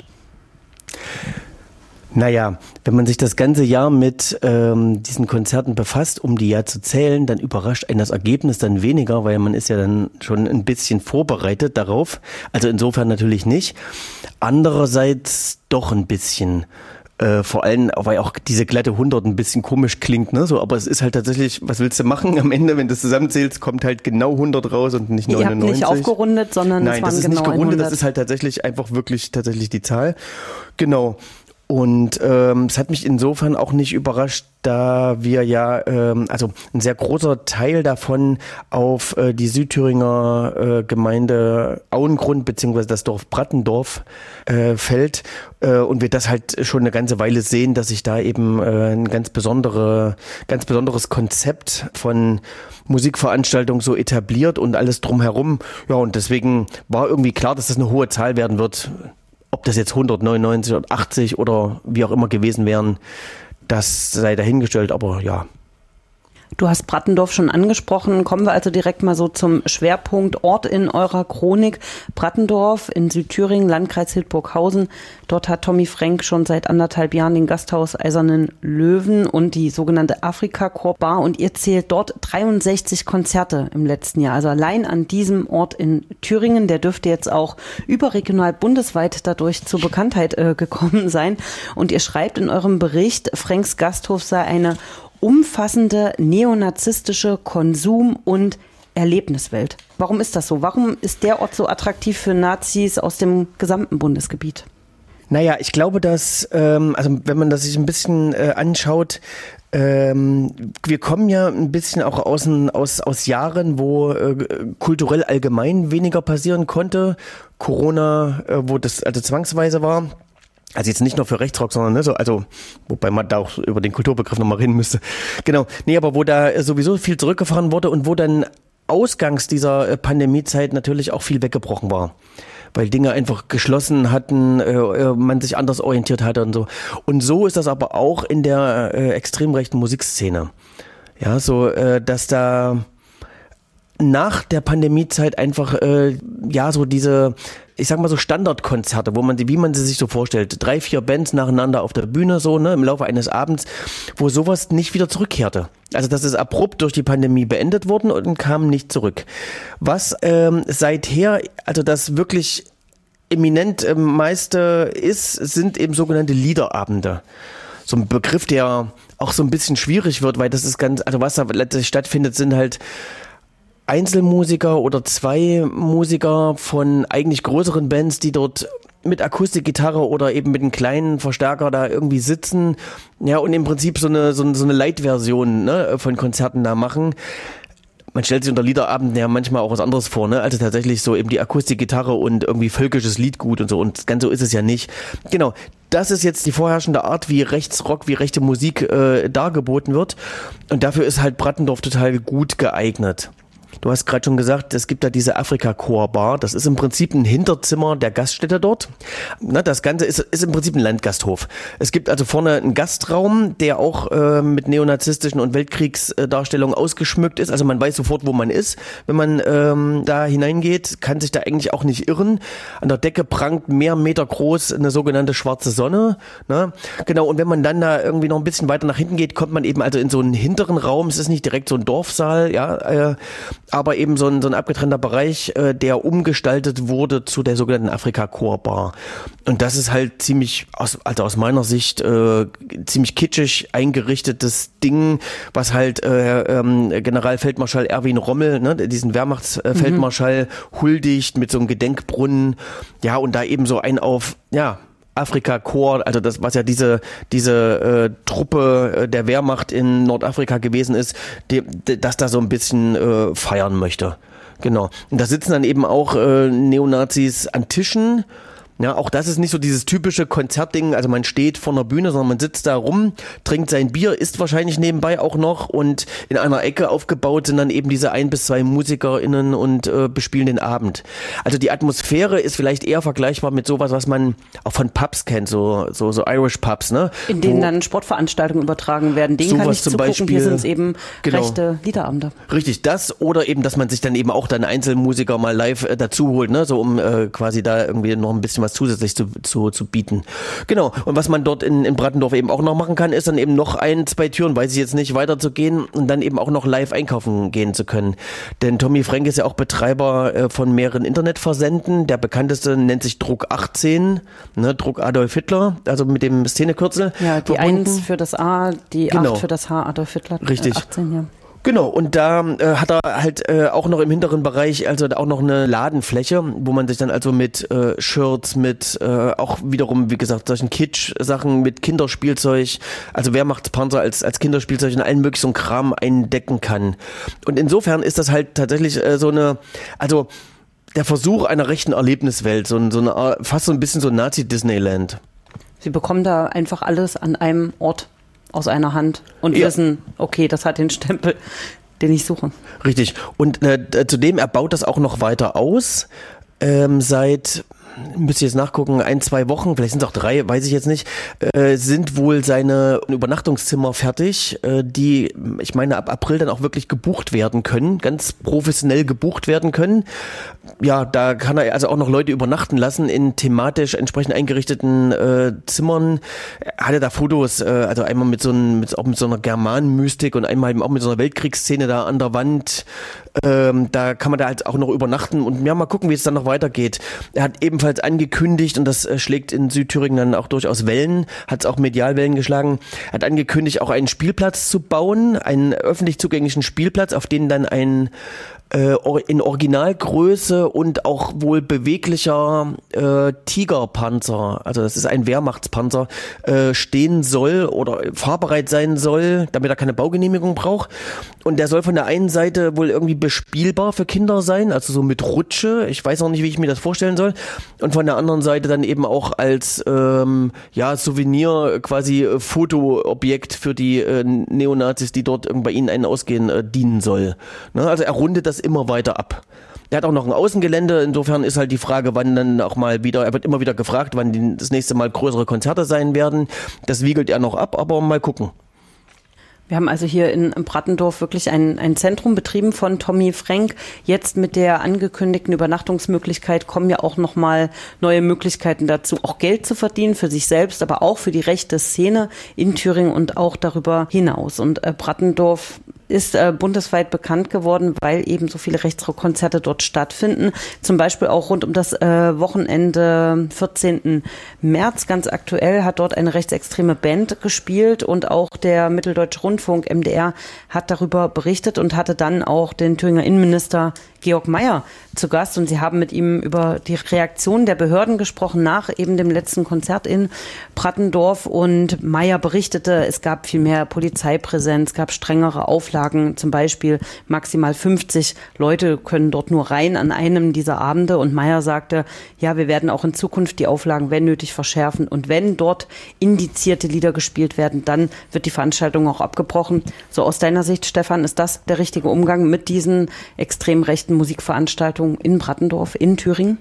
Naja, wenn man sich das ganze Jahr mit ähm, diesen Konzerten befasst, um die ja zu zählen, dann überrascht einen das Ergebnis dann weniger, weil man ist ja dann schon ein bisschen vorbereitet darauf. Also insofern natürlich nicht. Andererseits doch ein bisschen. Äh, vor allem, weil auch diese glatte hundert ein bisschen komisch klingt, ne? So, aber es ist halt tatsächlich, was willst du machen? Am Ende, wenn du es zusammenzählst, kommt halt genau hundert raus und nicht neunundneunzig. Ihr habt nicht aufgerundet, sondern Nein, es waren das ist genau nicht gerundet, hundert. Das ist halt tatsächlich einfach wirklich tatsächlich die Zahl. Genau. Und ähm, es hat mich insofern auch nicht überrascht, da wir ja, ähm, also ein sehr großer Teil davon auf äh, die Südthüringer äh, Gemeinde Auengrund beziehungsweise das Dorf Brattendorf äh, fällt äh, und wir das halt schon eine ganze Weile sehen, dass sich da eben äh, ein ganz besondere, ganz besonderes Konzept von Musikveranstaltungen so etabliert und alles drumherum. Ja, und deswegen war irgendwie klar, dass das eine hohe Zahl werden wird. Ob das jetzt hundertneunundneunzig oder achtzig oder wie auch immer gewesen wären, das sei dahingestellt, aber ja. Du hast Brattendorf schon angesprochen. Kommen wir also direkt mal so zum Schwerpunkt Ort in eurer Chronik. Brattendorf in Südthüringen, Landkreis Hildburghausen. Dort hat Tommy Frank schon seit anderthalb Jahren den Gasthaus Eisernen Löwen und die sogenannte Afrika-Korb Bar. Und ihr zählt dort dreiundsechzig Konzerte im letzten Jahr. Also allein an diesem Ort in Thüringen, der dürfte jetzt auch überregional bundesweit dadurch zur Bekanntheit äh, gekommen sein. Und ihr schreibt in eurem Bericht, Franks Gasthof sei eine umfassende neonazistische Konsum- und Erlebniswelt. Warum ist das so? Warum ist der Ort so attraktiv für Nazis aus dem gesamten Bundesgebiet? Naja, ich glaube, dass, ähm, also wenn man das sich ein bisschen äh, anschaut, ähm, wir kommen ja ein bisschen auch aus, aus, aus Jahren, wo äh, kulturell allgemein weniger passieren konnte. Corona, äh, wo das also zwangsweise war. Also jetzt nicht nur für Rechtsrock, sondern ne, so, also wobei man da auch über den Kulturbegriff nochmal reden müsste. Genau, nee, aber wo da sowieso viel zurückgefahren wurde und wo dann ausgangs dieser Pandemiezeit natürlich auch viel weggebrochen war. Weil Dinge einfach geschlossen hatten, äh, man sich anders orientiert hatte und so. Und so ist das aber auch in der äh, extrem rechten Musikszene. Ja, so, äh, dass da nach der Pandemiezeit einfach, äh, ja, so diese, ich sag mal so Standardkonzerte, wo man, wie man sie sich so vorstellt, drei, vier Bands nacheinander auf der Bühne, so, ne, im Laufe eines Abends, wo sowas nicht wieder zurückkehrte. Also das ist abrupt durch die Pandemie beendet worden und kam nicht zurück. Was ähm, seither, also das wirklich eminent äh, meiste ist, sind eben sogenannte Liederabende. So ein Begriff, der auch so ein bisschen schwierig wird, weil das ist ganz, also was da letztlich stattfindet, sind halt Einzelmusiker oder zwei Musiker von eigentlich größeren Bands, die dort mit Akustikgitarre oder eben mit einem kleinen Verstärker da irgendwie sitzen, ja, und im Prinzip so eine, so eine, so eine Light-Version, ne, von Konzerten da machen. Man stellt sich unter Liederabenden ja manchmal auch was anderes vor, ne? Also tatsächlich so eben die Akustikgitarre und irgendwie völkisches Liedgut und so. Und ganz so ist es ja nicht. Genau, das ist jetzt die vorherrschende Art, wie Rechtsrock, wie rechte Musik äh, dargeboten wird. Und dafür ist halt Brattendorf total gut geeignet. Du hast gerade schon gesagt, es gibt da diese Afrika-Korb-Bar. Das ist im Prinzip ein Hinterzimmer der Gaststätte dort. Na, das Ganze ist, ist im Prinzip ein Landgasthof. Es gibt also vorne einen Gastraum, der auch äh, mit neonazistischen und Weltkriegsdarstellungen ausgeschmückt ist. Also man weiß sofort, wo man ist. Wenn man ähm, da hineingeht, kann sich da eigentlich auch nicht irren. An der Decke prangt mehr Meter groß eine sogenannte schwarze Sonne. Na? Genau, und wenn man dann da irgendwie noch ein bisschen weiter nach hinten geht, kommt man eben also in so einen hinteren Raum. Es ist nicht direkt so ein Dorfsaal, ja, äh, aber eben so ein, so ein abgetrennter Bereich, äh, der umgestaltet wurde zu der sogenannten Afrika-Core-Bar. Und das ist halt ziemlich, aus, also aus meiner Sicht, äh, ziemlich kitschig eingerichtetes Ding, was halt äh, ähm, Generalfeldmarschall Erwin Rommel, ne, diesen Wehrmachtsfeldmarschall, mhm. huldigt mit so einem Gedenkbrunnen. Ja, und da eben so ein auf, ja, Afrika-Korps, also das, was ja diese diese äh, Truppe äh, der Wehrmacht in Nordafrika gewesen ist, die, die, das da so ein bisschen äh, feiern möchte. Genau. Und da sitzen dann eben auch äh, Neonazis an Tischen. Ja, auch das ist nicht so dieses typische Konzertding, also man steht vor einer Bühne, sondern man sitzt da rum, trinkt sein Bier, isst wahrscheinlich nebenbei auch noch und in einer Ecke aufgebaut sind dann eben diese ein bis zwei MusikerInnen und äh, bespielen den Abend. Also die Atmosphäre ist vielleicht eher vergleichbar mit sowas, was man auch von Pubs kennt, so so, so Irish Pubs, ne? In denen Wo dann Sportveranstaltungen übertragen werden. Denen kann ich zugucken, Beispiel, hier sind es eben genau, rechte Liederabende. Richtig, das oder eben, dass man sich dann eben auch dann Einzelmusiker mal live äh, dazu holt, ne? So um äh, quasi da irgendwie noch ein bisschen was zusätzlich zu, zu, zu bieten. Genau. Und was man dort in, in Brattendorf eben auch noch machen kann, ist dann eben noch ein, zwei Türen, weiß ich jetzt nicht, weiterzugehen und dann eben auch noch live einkaufen gehen zu können. Denn Tommy Frank ist ja auch Betreiber äh, von mehreren Internetversenden. Der bekannteste nennt sich Druck achtzehn, ne, Druck Adolf Hitler, also mit dem Szenekürzel. Ja, die eins für das A, die genau. acht für das H, Adolf Hitler. Richtig. Äh, achtzehn, ja. Genau, und da äh, hat er halt äh, auch noch im hinteren Bereich, also auch noch eine Ladenfläche, wo man sich dann also mit äh, Shirts, mit äh, auch wiederum, wie gesagt, solchen Kitsch-Sachen, mit Kinderspielzeug, also Wehrmachtspanzer als als Kinderspielzeug und allen möglichen so Kram eindecken kann. Und insofern ist das halt tatsächlich äh, so eine, also der Versuch einer rechten Erlebniswelt, so, so eine fast so ein bisschen so Nazi-Disneyland. Sie bekommen da einfach alles an einem Ort aus einer Hand und ja. wissen, okay, das hat den Stempel, den ich suche. Richtig. Und äh, zudem, er baut das auch noch weiter aus. Ähm, seit, müsst ihr jetzt nachgucken, ein, zwei Wochen, vielleicht sind es auch drei, weiß ich jetzt nicht, äh, sind wohl seine Übernachtungszimmer fertig, äh, die, ich meine, ab April dann auch wirklich gebucht werden können, ganz professionell gebucht werden können. Ja, da kann er also auch noch Leute übernachten lassen in thematisch entsprechend eingerichteten äh, Zimmern. Er hatte da Fotos, äh, also einmal mit so, ein, mit, auch mit so einer Germanenmystik und einmal eben auch mit so einer Weltkriegsszene da an der Wand. Ähm, da kann man da halt auch noch übernachten und ja, mal gucken, wie es dann noch weitergeht. Er hat ebenfalls angekündigt, und das äh, schlägt in Südthüringen dann auch durchaus Wellen, hat es auch medial Wellen geschlagen, hat angekündigt, auch einen Spielplatz zu bauen, einen öffentlich zugänglichen Spielplatz, auf den dann ein in Originalgröße und auch wohl beweglicher äh, Tigerpanzer, also das ist ein Wehrmachtspanzer, äh, stehen soll oder fahrbereit sein soll, damit er keine Baugenehmigung braucht. Und der soll von der einen Seite wohl irgendwie bespielbar für Kinder sein, also so mit Rutsche. Ich weiß auch nicht, wie ich mir das vorstellen soll. Und von der anderen Seite dann eben auch als ähm, ja Souvenir, quasi Fotoobjekt für die äh, Neonazis, die dort bei ihnen einen ausgehen, äh, dienen soll. Ne? Also er rundet das immer weiter ab. Er hat auch noch ein Außengelände, insofern ist halt die Frage, wann dann auch mal wieder, er wird immer wieder gefragt, wann die, das nächste Mal größere Konzerte sein werden. Das wiegelt er noch ab, aber mal gucken. Wir haben also hier in Brattendorf wirklich ein, ein Zentrum betrieben von Tommy Frank. Jetzt mit der angekündigten Übernachtungsmöglichkeit kommen ja auch nochmal neue Möglichkeiten dazu, auch Geld zu verdienen für sich selbst, aber auch für die rechte Szene in Thüringen und auch darüber hinaus. Und äh, Brattendorf ist äh, bundesweit bekannt geworden, weil eben so viele Rechtsrock-Konzerte dort stattfinden. Zum Beispiel auch rund um das äh, Wochenende vierzehnten März. Ganz aktuell hat dort eine rechtsextreme Band gespielt und auch der Mitteldeutsche Rundfunk, M D R, hat darüber berichtet und hatte dann auch den Thüringer Innenminister Georg Mayer zu Gast. Und sie haben mit ihm über die Reaktion der Behörden gesprochen nach eben dem letzten Konzert in Brattendorf. Und Mayer berichtete, es gab viel mehr Polizeipräsenz, es gab strengere Auflagen, zum Beispiel maximal fünfzig Leute können dort nur rein an einem dieser Abende. Und Mayer sagte, ja, wir werden auch in Zukunft die Auflagen, wenn nötig, verschärfen. Und wenn dort indizierte Lieder gespielt werden, dann wird die Veranstaltung auch abgebrochen. So aus deiner Sicht, Stefan, ist das der richtige Umgang mit diesen extrem rechten Musikveranstaltungen in Brattendorf, in Thüringen?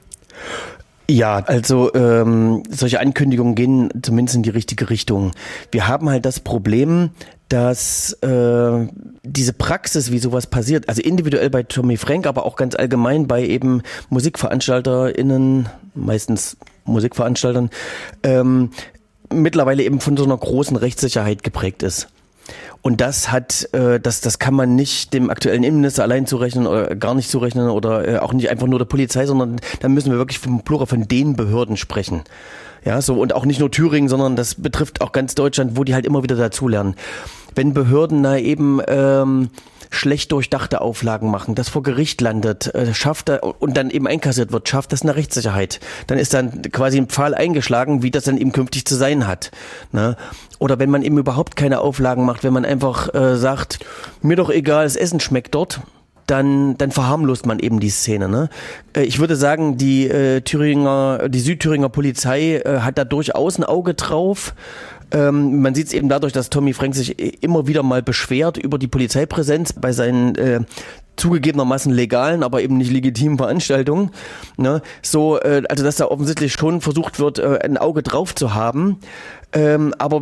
Ja, also ähm, solche Ankündigungen gehen zumindest in die richtige Richtung. Wir haben halt das Problem, dass äh, diese Praxis, wie sowas passiert, also individuell bei Tommy Frank, aber auch ganz allgemein bei eben MusikveranstalterInnen, meistens Musikveranstaltern, ähm, mittlerweile eben von so einer großen Rechtssicherheit geprägt ist. Und das hat, äh, das, das kann man nicht dem aktuellen Innenminister allein zurechnen oder gar nicht zurechnen oder äh, auch nicht einfach nur der Polizei, sondern da müssen wir wirklich vom Plural von den Behörden sprechen. Ja, so, und auch nicht nur Thüringen, sondern das betrifft auch ganz Deutschland, wo die halt immer wieder dazulernen. Wenn Behörden da eben ähm, schlecht durchdachte Auflagen machen, das vor Gericht landet, äh, schafft er, und dann eben einkassiert wird, schafft das eine Rechtssicherheit. Dann ist dann quasi ein Pfahl eingeschlagen, wie das dann eben künftig zu sein hat. Ne? Oder wenn man eben überhaupt keine Auflagen macht, wenn man einfach äh, sagt, mir doch egal, das Essen schmeckt dort, dann, dann verharmlost man eben die Szene. Ne? Ich würde sagen, die äh, Thüringer, die Südthüringer Polizei äh, hat da durchaus ein Auge drauf. Ähm, man sieht es eben dadurch, dass Tommy Frank sich immer wieder mal beschwert über die Polizeipräsenz bei seinen äh, zugegebenermaßen legalen, aber eben nicht legitimen Veranstaltungen. Ne? So, äh, also dass da offensichtlich schon versucht wird, äh, ein Auge drauf zu haben. Ähm, aber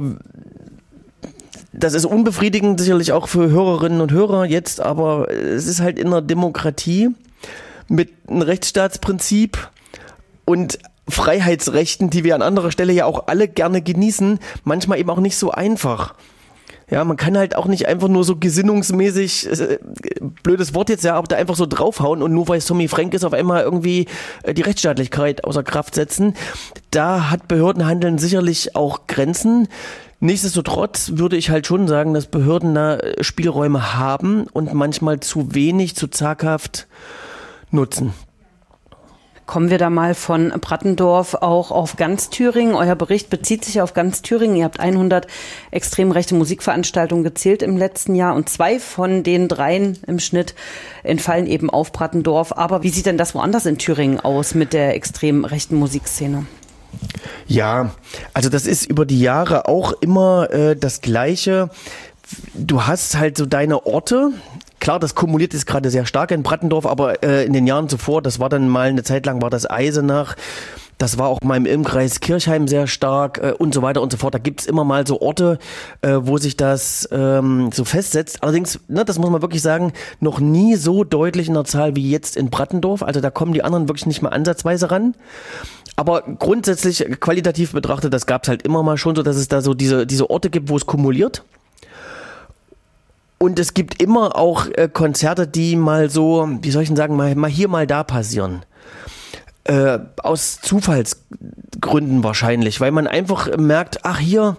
das ist unbefriedigend sicherlich auch für Hörerinnen und Hörer jetzt, aber es ist halt in einer Demokratie mit einem Rechtsstaatsprinzip und Freiheitsrechten, die wir an anderer Stelle ja auch alle gerne genießen, manchmal eben auch nicht so einfach. Ja, man kann halt auch nicht einfach nur so gesinnungsmäßig, äh, blödes Wort jetzt, ja, aber da einfach so draufhauen und nur weil es Tommy Frank ist, auf einmal irgendwie äh, die Rechtsstaatlichkeit außer Kraft setzen. Da hat Behördenhandeln sicherlich auch Grenzen. Nichtsdestotrotz würde ich halt schon sagen, dass Behörden da Spielräume haben und manchmal zu wenig, zu zaghaft nutzen. Kommen wir da mal von Brattendorf auch auf ganz Thüringen. Euer Bericht bezieht sich auf ganz Thüringen. Ihr habt hundert extrem rechte Musikveranstaltungen gezählt im letzten Jahr und zwei von den dreien im Schnitt entfallen eben auf Brattendorf. Aber wie sieht denn das woanders in Thüringen aus mit der extrem rechten Musikszene? Ja, also das ist über die Jahre auch immer äh, das Gleiche. Du hast halt so deine Orte. Klar, das kumuliert ist gerade sehr stark in Brattendorf, aber äh, in den Jahren zuvor, das war dann mal eine Zeit lang, war das Eisenach. Das war auch mal im Ilmkreis Kirchheim sehr stark äh, und so weiter und so fort. Da gibt's immer mal so Orte, äh, wo sich das ähm, so festsetzt. Allerdings, ne, das muss man wirklich sagen, noch nie so deutlich in der Zahl wie jetzt in Brattendorf. Also da kommen die anderen wirklich nicht mal ansatzweise ran. Aber grundsätzlich, qualitativ betrachtet, das gab's halt immer mal schon so, dass es da so diese, diese Orte gibt, wo es kumuliert. Und es gibt immer auch äh, Konzerte, die mal so, wie soll ich denn sagen, mal, mal hier, mal da passieren. Äh, aus Zufallsgründen wahrscheinlich, weil man einfach merkt, ach hier,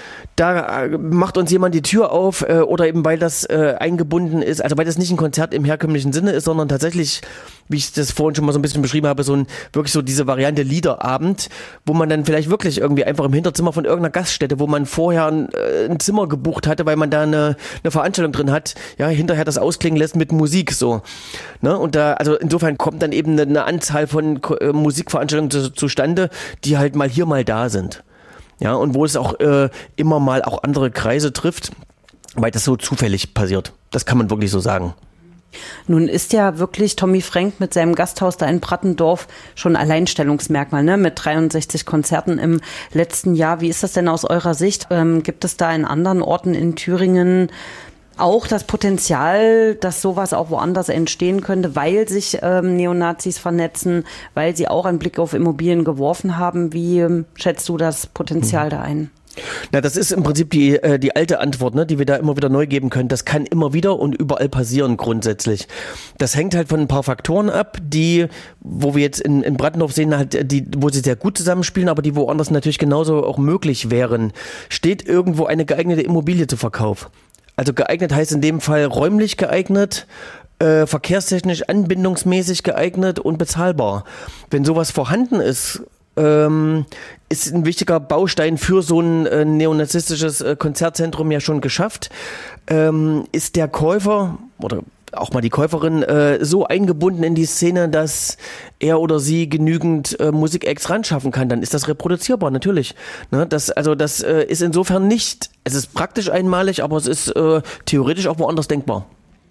da macht uns jemand die Tür auf äh, oder eben weil das äh, eingebunden ist, also weil das nicht ein Konzert im herkömmlichen Sinne ist, sondern tatsächlich, wie ich das vorhin schon mal so ein bisschen beschrieben habe, so ein wirklich so diese Variante Liederabend, wo man dann vielleicht wirklich irgendwie einfach im Hinterzimmer von irgendeiner Gaststätte, wo man vorher ein, äh, ein Zimmer gebucht hatte, weil man da eine, eine Veranstaltung drin hat, ja, hinterher das ausklingen lässt mit Musik so. Ne? Und da, also insofern kommt dann eben eine, eine Anzahl von äh, Musikveranstaltungen zu, zustande, die halt mal hier, mal da sind. Ja, und wo es auch äh, immer mal auch andere Kreise trifft, weil das so zufällig passiert. Das kann man wirklich so sagen. Nun ist ja wirklich Tommy Frank mit seinem Gasthaus da in Brattendorf schon ein Alleinstellungsmerkmal, ne? Mit dreiundsechzig Konzerten im letzten Jahr. Wie ist das denn aus eurer Sicht? Ähm, gibt es da in anderen Orten in Thüringen auch das Potenzial, dass sowas auch woanders entstehen könnte, weil sich ähm, Neonazis vernetzen, weil sie auch einen Blick auf Immobilien geworfen haben? Wie ähm, schätzt du das Potenzial mhm. da ein? Na, das ist im Prinzip die, äh, die alte Antwort, ne, die wir da immer wieder neu geben können. Das kann immer wieder und überall passieren grundsätzlich. Das hängt halt von ein paar Faktoren ab, die, wo wir jetzt in, in Brattendorf sehen, halt, die, wo sie sehr gut zusammenspielen, aber die woanders natürlich genauso auch möglich wären. Steht irgendwo eine geeignete Immobilie zu Verkauf? Also geeignet heißt in dem Fall räumlich geeignet, äh, verkehrstechnisch anbindungsmäßig geeignet und bezahlbar. Wenn sowas vorhanden ist, ähm, ist ein wichtiger Baustein für so ein äh, neonazistisches äh, Konzertzentrum ja schon geschafft. Ähm, ist der Käufer oder auch mal die Käuferin äh, so eingebunden in die Szene, dass er oder sie genügend äh, Musikacts ran schaffen kann, dann ist das reproduzierbar, natürlich. Ne, das, also das äh, ist insofern nicht, es ist praktisch einmalig, aber es ist äh, theoretisch auch woanders denkbar.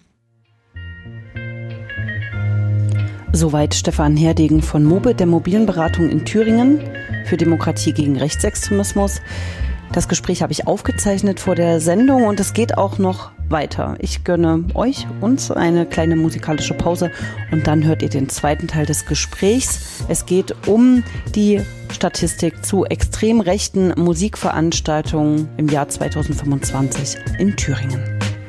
Soweit Stefan Herdegen von MOBE, der mobilen Beratung in Thüringen für Demokratie gegen Rechtsextremismus. Das Gespräch habe ich aufgezeichnet vor der Sendung und es geht auch noch weiter. Ich gönne euch, uns eine kleine musikalische Pause und dann hört ihr den zweiten Teil des Gesprächs. Es geht um die Statistik zu extrem rechten Musikveranstaltungen im Jahr zweitausendfünfundzwanzig in Thüringen.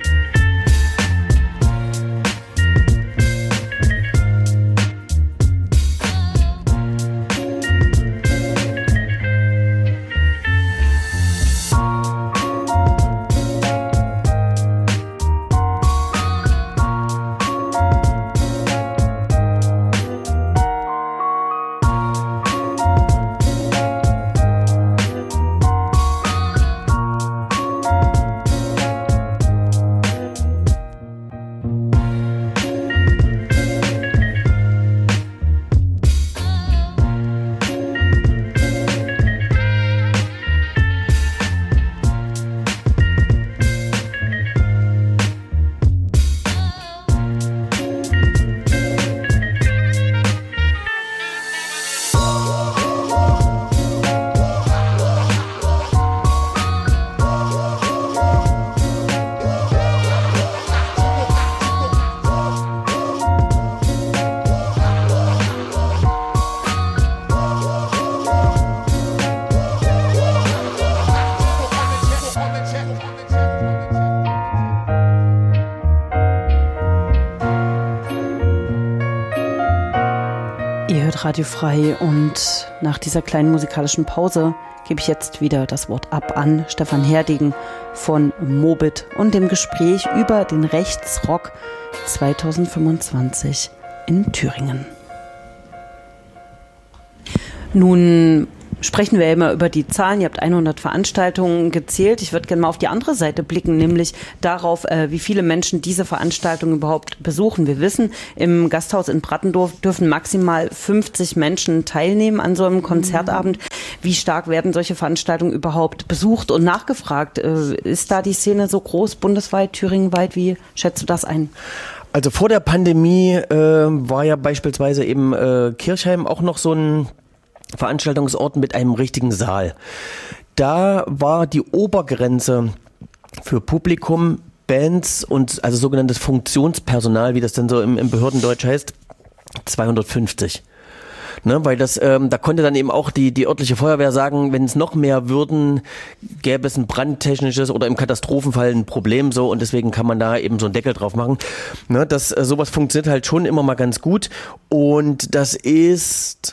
Radio frei und nach dieser kleinen musikalischen Pause gebe ich jetzt wieder das Wort ab an Stefan Herdegen von Mobit und dem Gespräch über den Rechtsrock zweitausendfünfundzwanzig in Thüringen. Nun sprechen wir immer über die Zahlen. Ihr habt hundert Veranstaltungen gezählt. Ich würde gerne mal auf die andere Seite blicken, nämlich darauf, wie viele Menschen diese Veranstaltungen überhaupt besuchen. Wir wissen, im Gasthaus in Brattendorf dürfen maximal fünfzig Menschen teilnehmen an so einem Konzertabend. Wie stark werden solche Veranstaltungen überhaupt besucht und nachgefragt? Ist da die Szene so groß, bundesweit, thüringenweit? Wie schätzt du das ein? Also vor der Pandemie äh, war ja beispielsweise eben äh, Kirchheim auch noch so ein Veranstaltungsort mit einem richtigen Saal. Da war die Obergrenze für Publikum, Bands und also sogenanntes Funktionspersonal, wie das dann so im, im Behördendeutsch heißt, zweihundertfünfzig. Ne, weil das, ähm, da konnte dann eben auch die, die örtliche Feuerwehr sagen, wenn es noch mehr würden, gäbe es ein brandtechnisches oder im Katastrophenfall ein Problem so und deswegen kann man da eben so einen Deckel drauf machen. Ne, das, äh, sowas funktioniert halt schon immer mal ganz gut und das ist...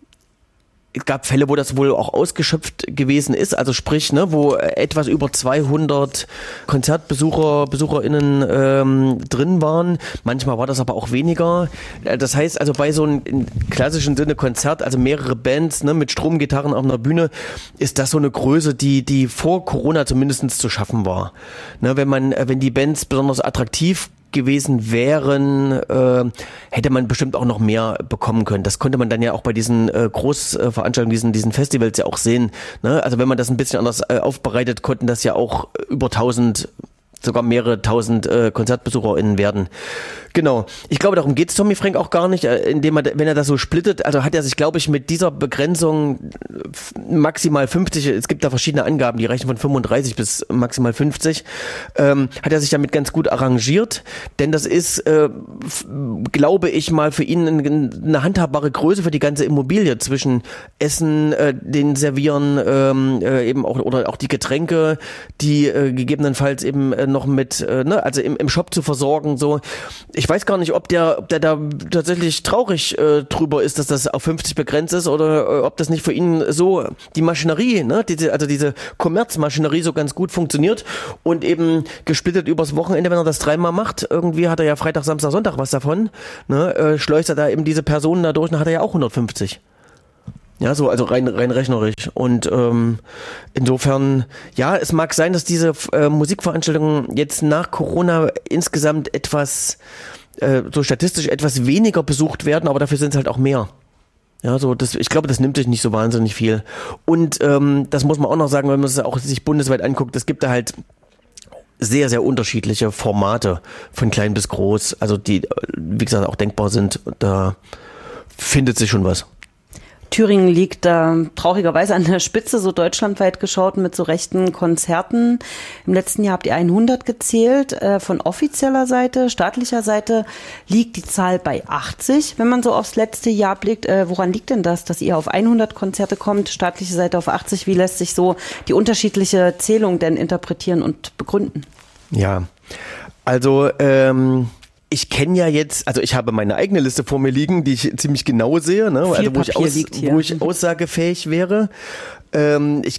Es gab Fälle, wo das wohl auch ausgeschöpft gewesen ist, also sprich, ne, wo etwas über zweihundert Konzertbesucher, BesucherInnen ähm, drin waren. Manchmal war das aber auch weniger. Das heißt also bei so einem im klassischen Sinne Konzert, also mehrere Bands ne, mit Stromgitarren auf einer Bühne, ist das so eine Größe, die die vor Corona zumindest zu schaffen war. Ne, wenn man, wenn die Bands besonders attraktiv gewesen wären, äh, hätte man bestimmt auch noch mehr bekommen können. Das konnte man dann ja auch bei diesen äh, Großveranstaltungen, diesen, diesen Festivals ja auch sehen. Ne? Also wenn man das ein bisschen anders äh, aufbereitet, konnten das ja auch über tausend, sogar mehrere tausend äh, KonzertbesucherInnen werden. Genau. Ich glaube, darum geht es Tommy Frank auch gar nicht, indem er, wenn er das so splittet, also hat er sich, glaube ich, mit dieser Begrenzung maximal fünfzig, es gibt da verschiedene Angaben, die reichen von fünfunddreißig bis maximal fünfzig, ähm, hat er sich damit ganz gut arrangiert, denn das ist, äh, f- glaube ich mal, für ihn eine, eine handhabbare Größe für die ganze Immobilie zwischen Essen, äh, den Servieren, ähm, äh, eben auch, oder auch die Getränke, die äh, gegebenenfalls eben äh, noch mit, äh, ne, also im, im Shop zu versorgen, so. Ich weiß gar nicht, ob der, ob der da tatsächlich traurig äh, drüber ist, dass das auf fünfzig begrenzt ist oder äh, ob das nicht für ihn so die Maschinerie, ne, diese, also diese Kommerzmaschinerie so ganz gut funktioniert und eben gesplittet übers Wochenende, wenn er das dreimal macht, irgendwie hat er ja Freitag, Samstag, Sonntag was davon, ne, äh, schleust er da eben diese Personen da durch, dann hat er ja auch hundertfünfzig. Ja, so, also rein, rein rechnerisch. Und ähm, insofern, ja, es mag sein, dass diese äh, Musikveranstaltungen jetzt nach Corona insgesamt etwas, äh, so statistisch etwas weniger besucht werden, aber dafür sind es halt auch mehr. Ja, so das, ich glaube, das nimmt sich nicht so wahnsinnig viel. Und ähm, das muss man auch noch sagen, wenn man es auch sich bundesweit anguckt, es gibt da halt sehr, sehr unterschiedliche Formate von klein bis groß, also die, wie gesagt, auch denkbar sind. Da findet sich schon was. Thüringen liegt da traurigerweise an der Spitze, so deutschlandweit geschaut, mit so rechten Konzerten. Im letzten Jahr habt ihr hundert gezählt. Äh, von offizieller Seite, staatlicher Seite liegt die Zahl bei achtzig. Wenn man so aufs letzte Jahr blickt, äh, woran liegt denn das, dass ihr auf hundert Konzerte kommt, staatliche Seite auf achtzig? Wie lässt sich so die unterschiedliche Zählung denn interpretieren und begründen? Ja, also ähm ich kenne ja jetzt, also ich habe meine eigene Liste vor mir liegen, die ich ziemlich genau sehe, ne? Also wo ich, aus, wo ich aussagefähig wäre. Ähm, ich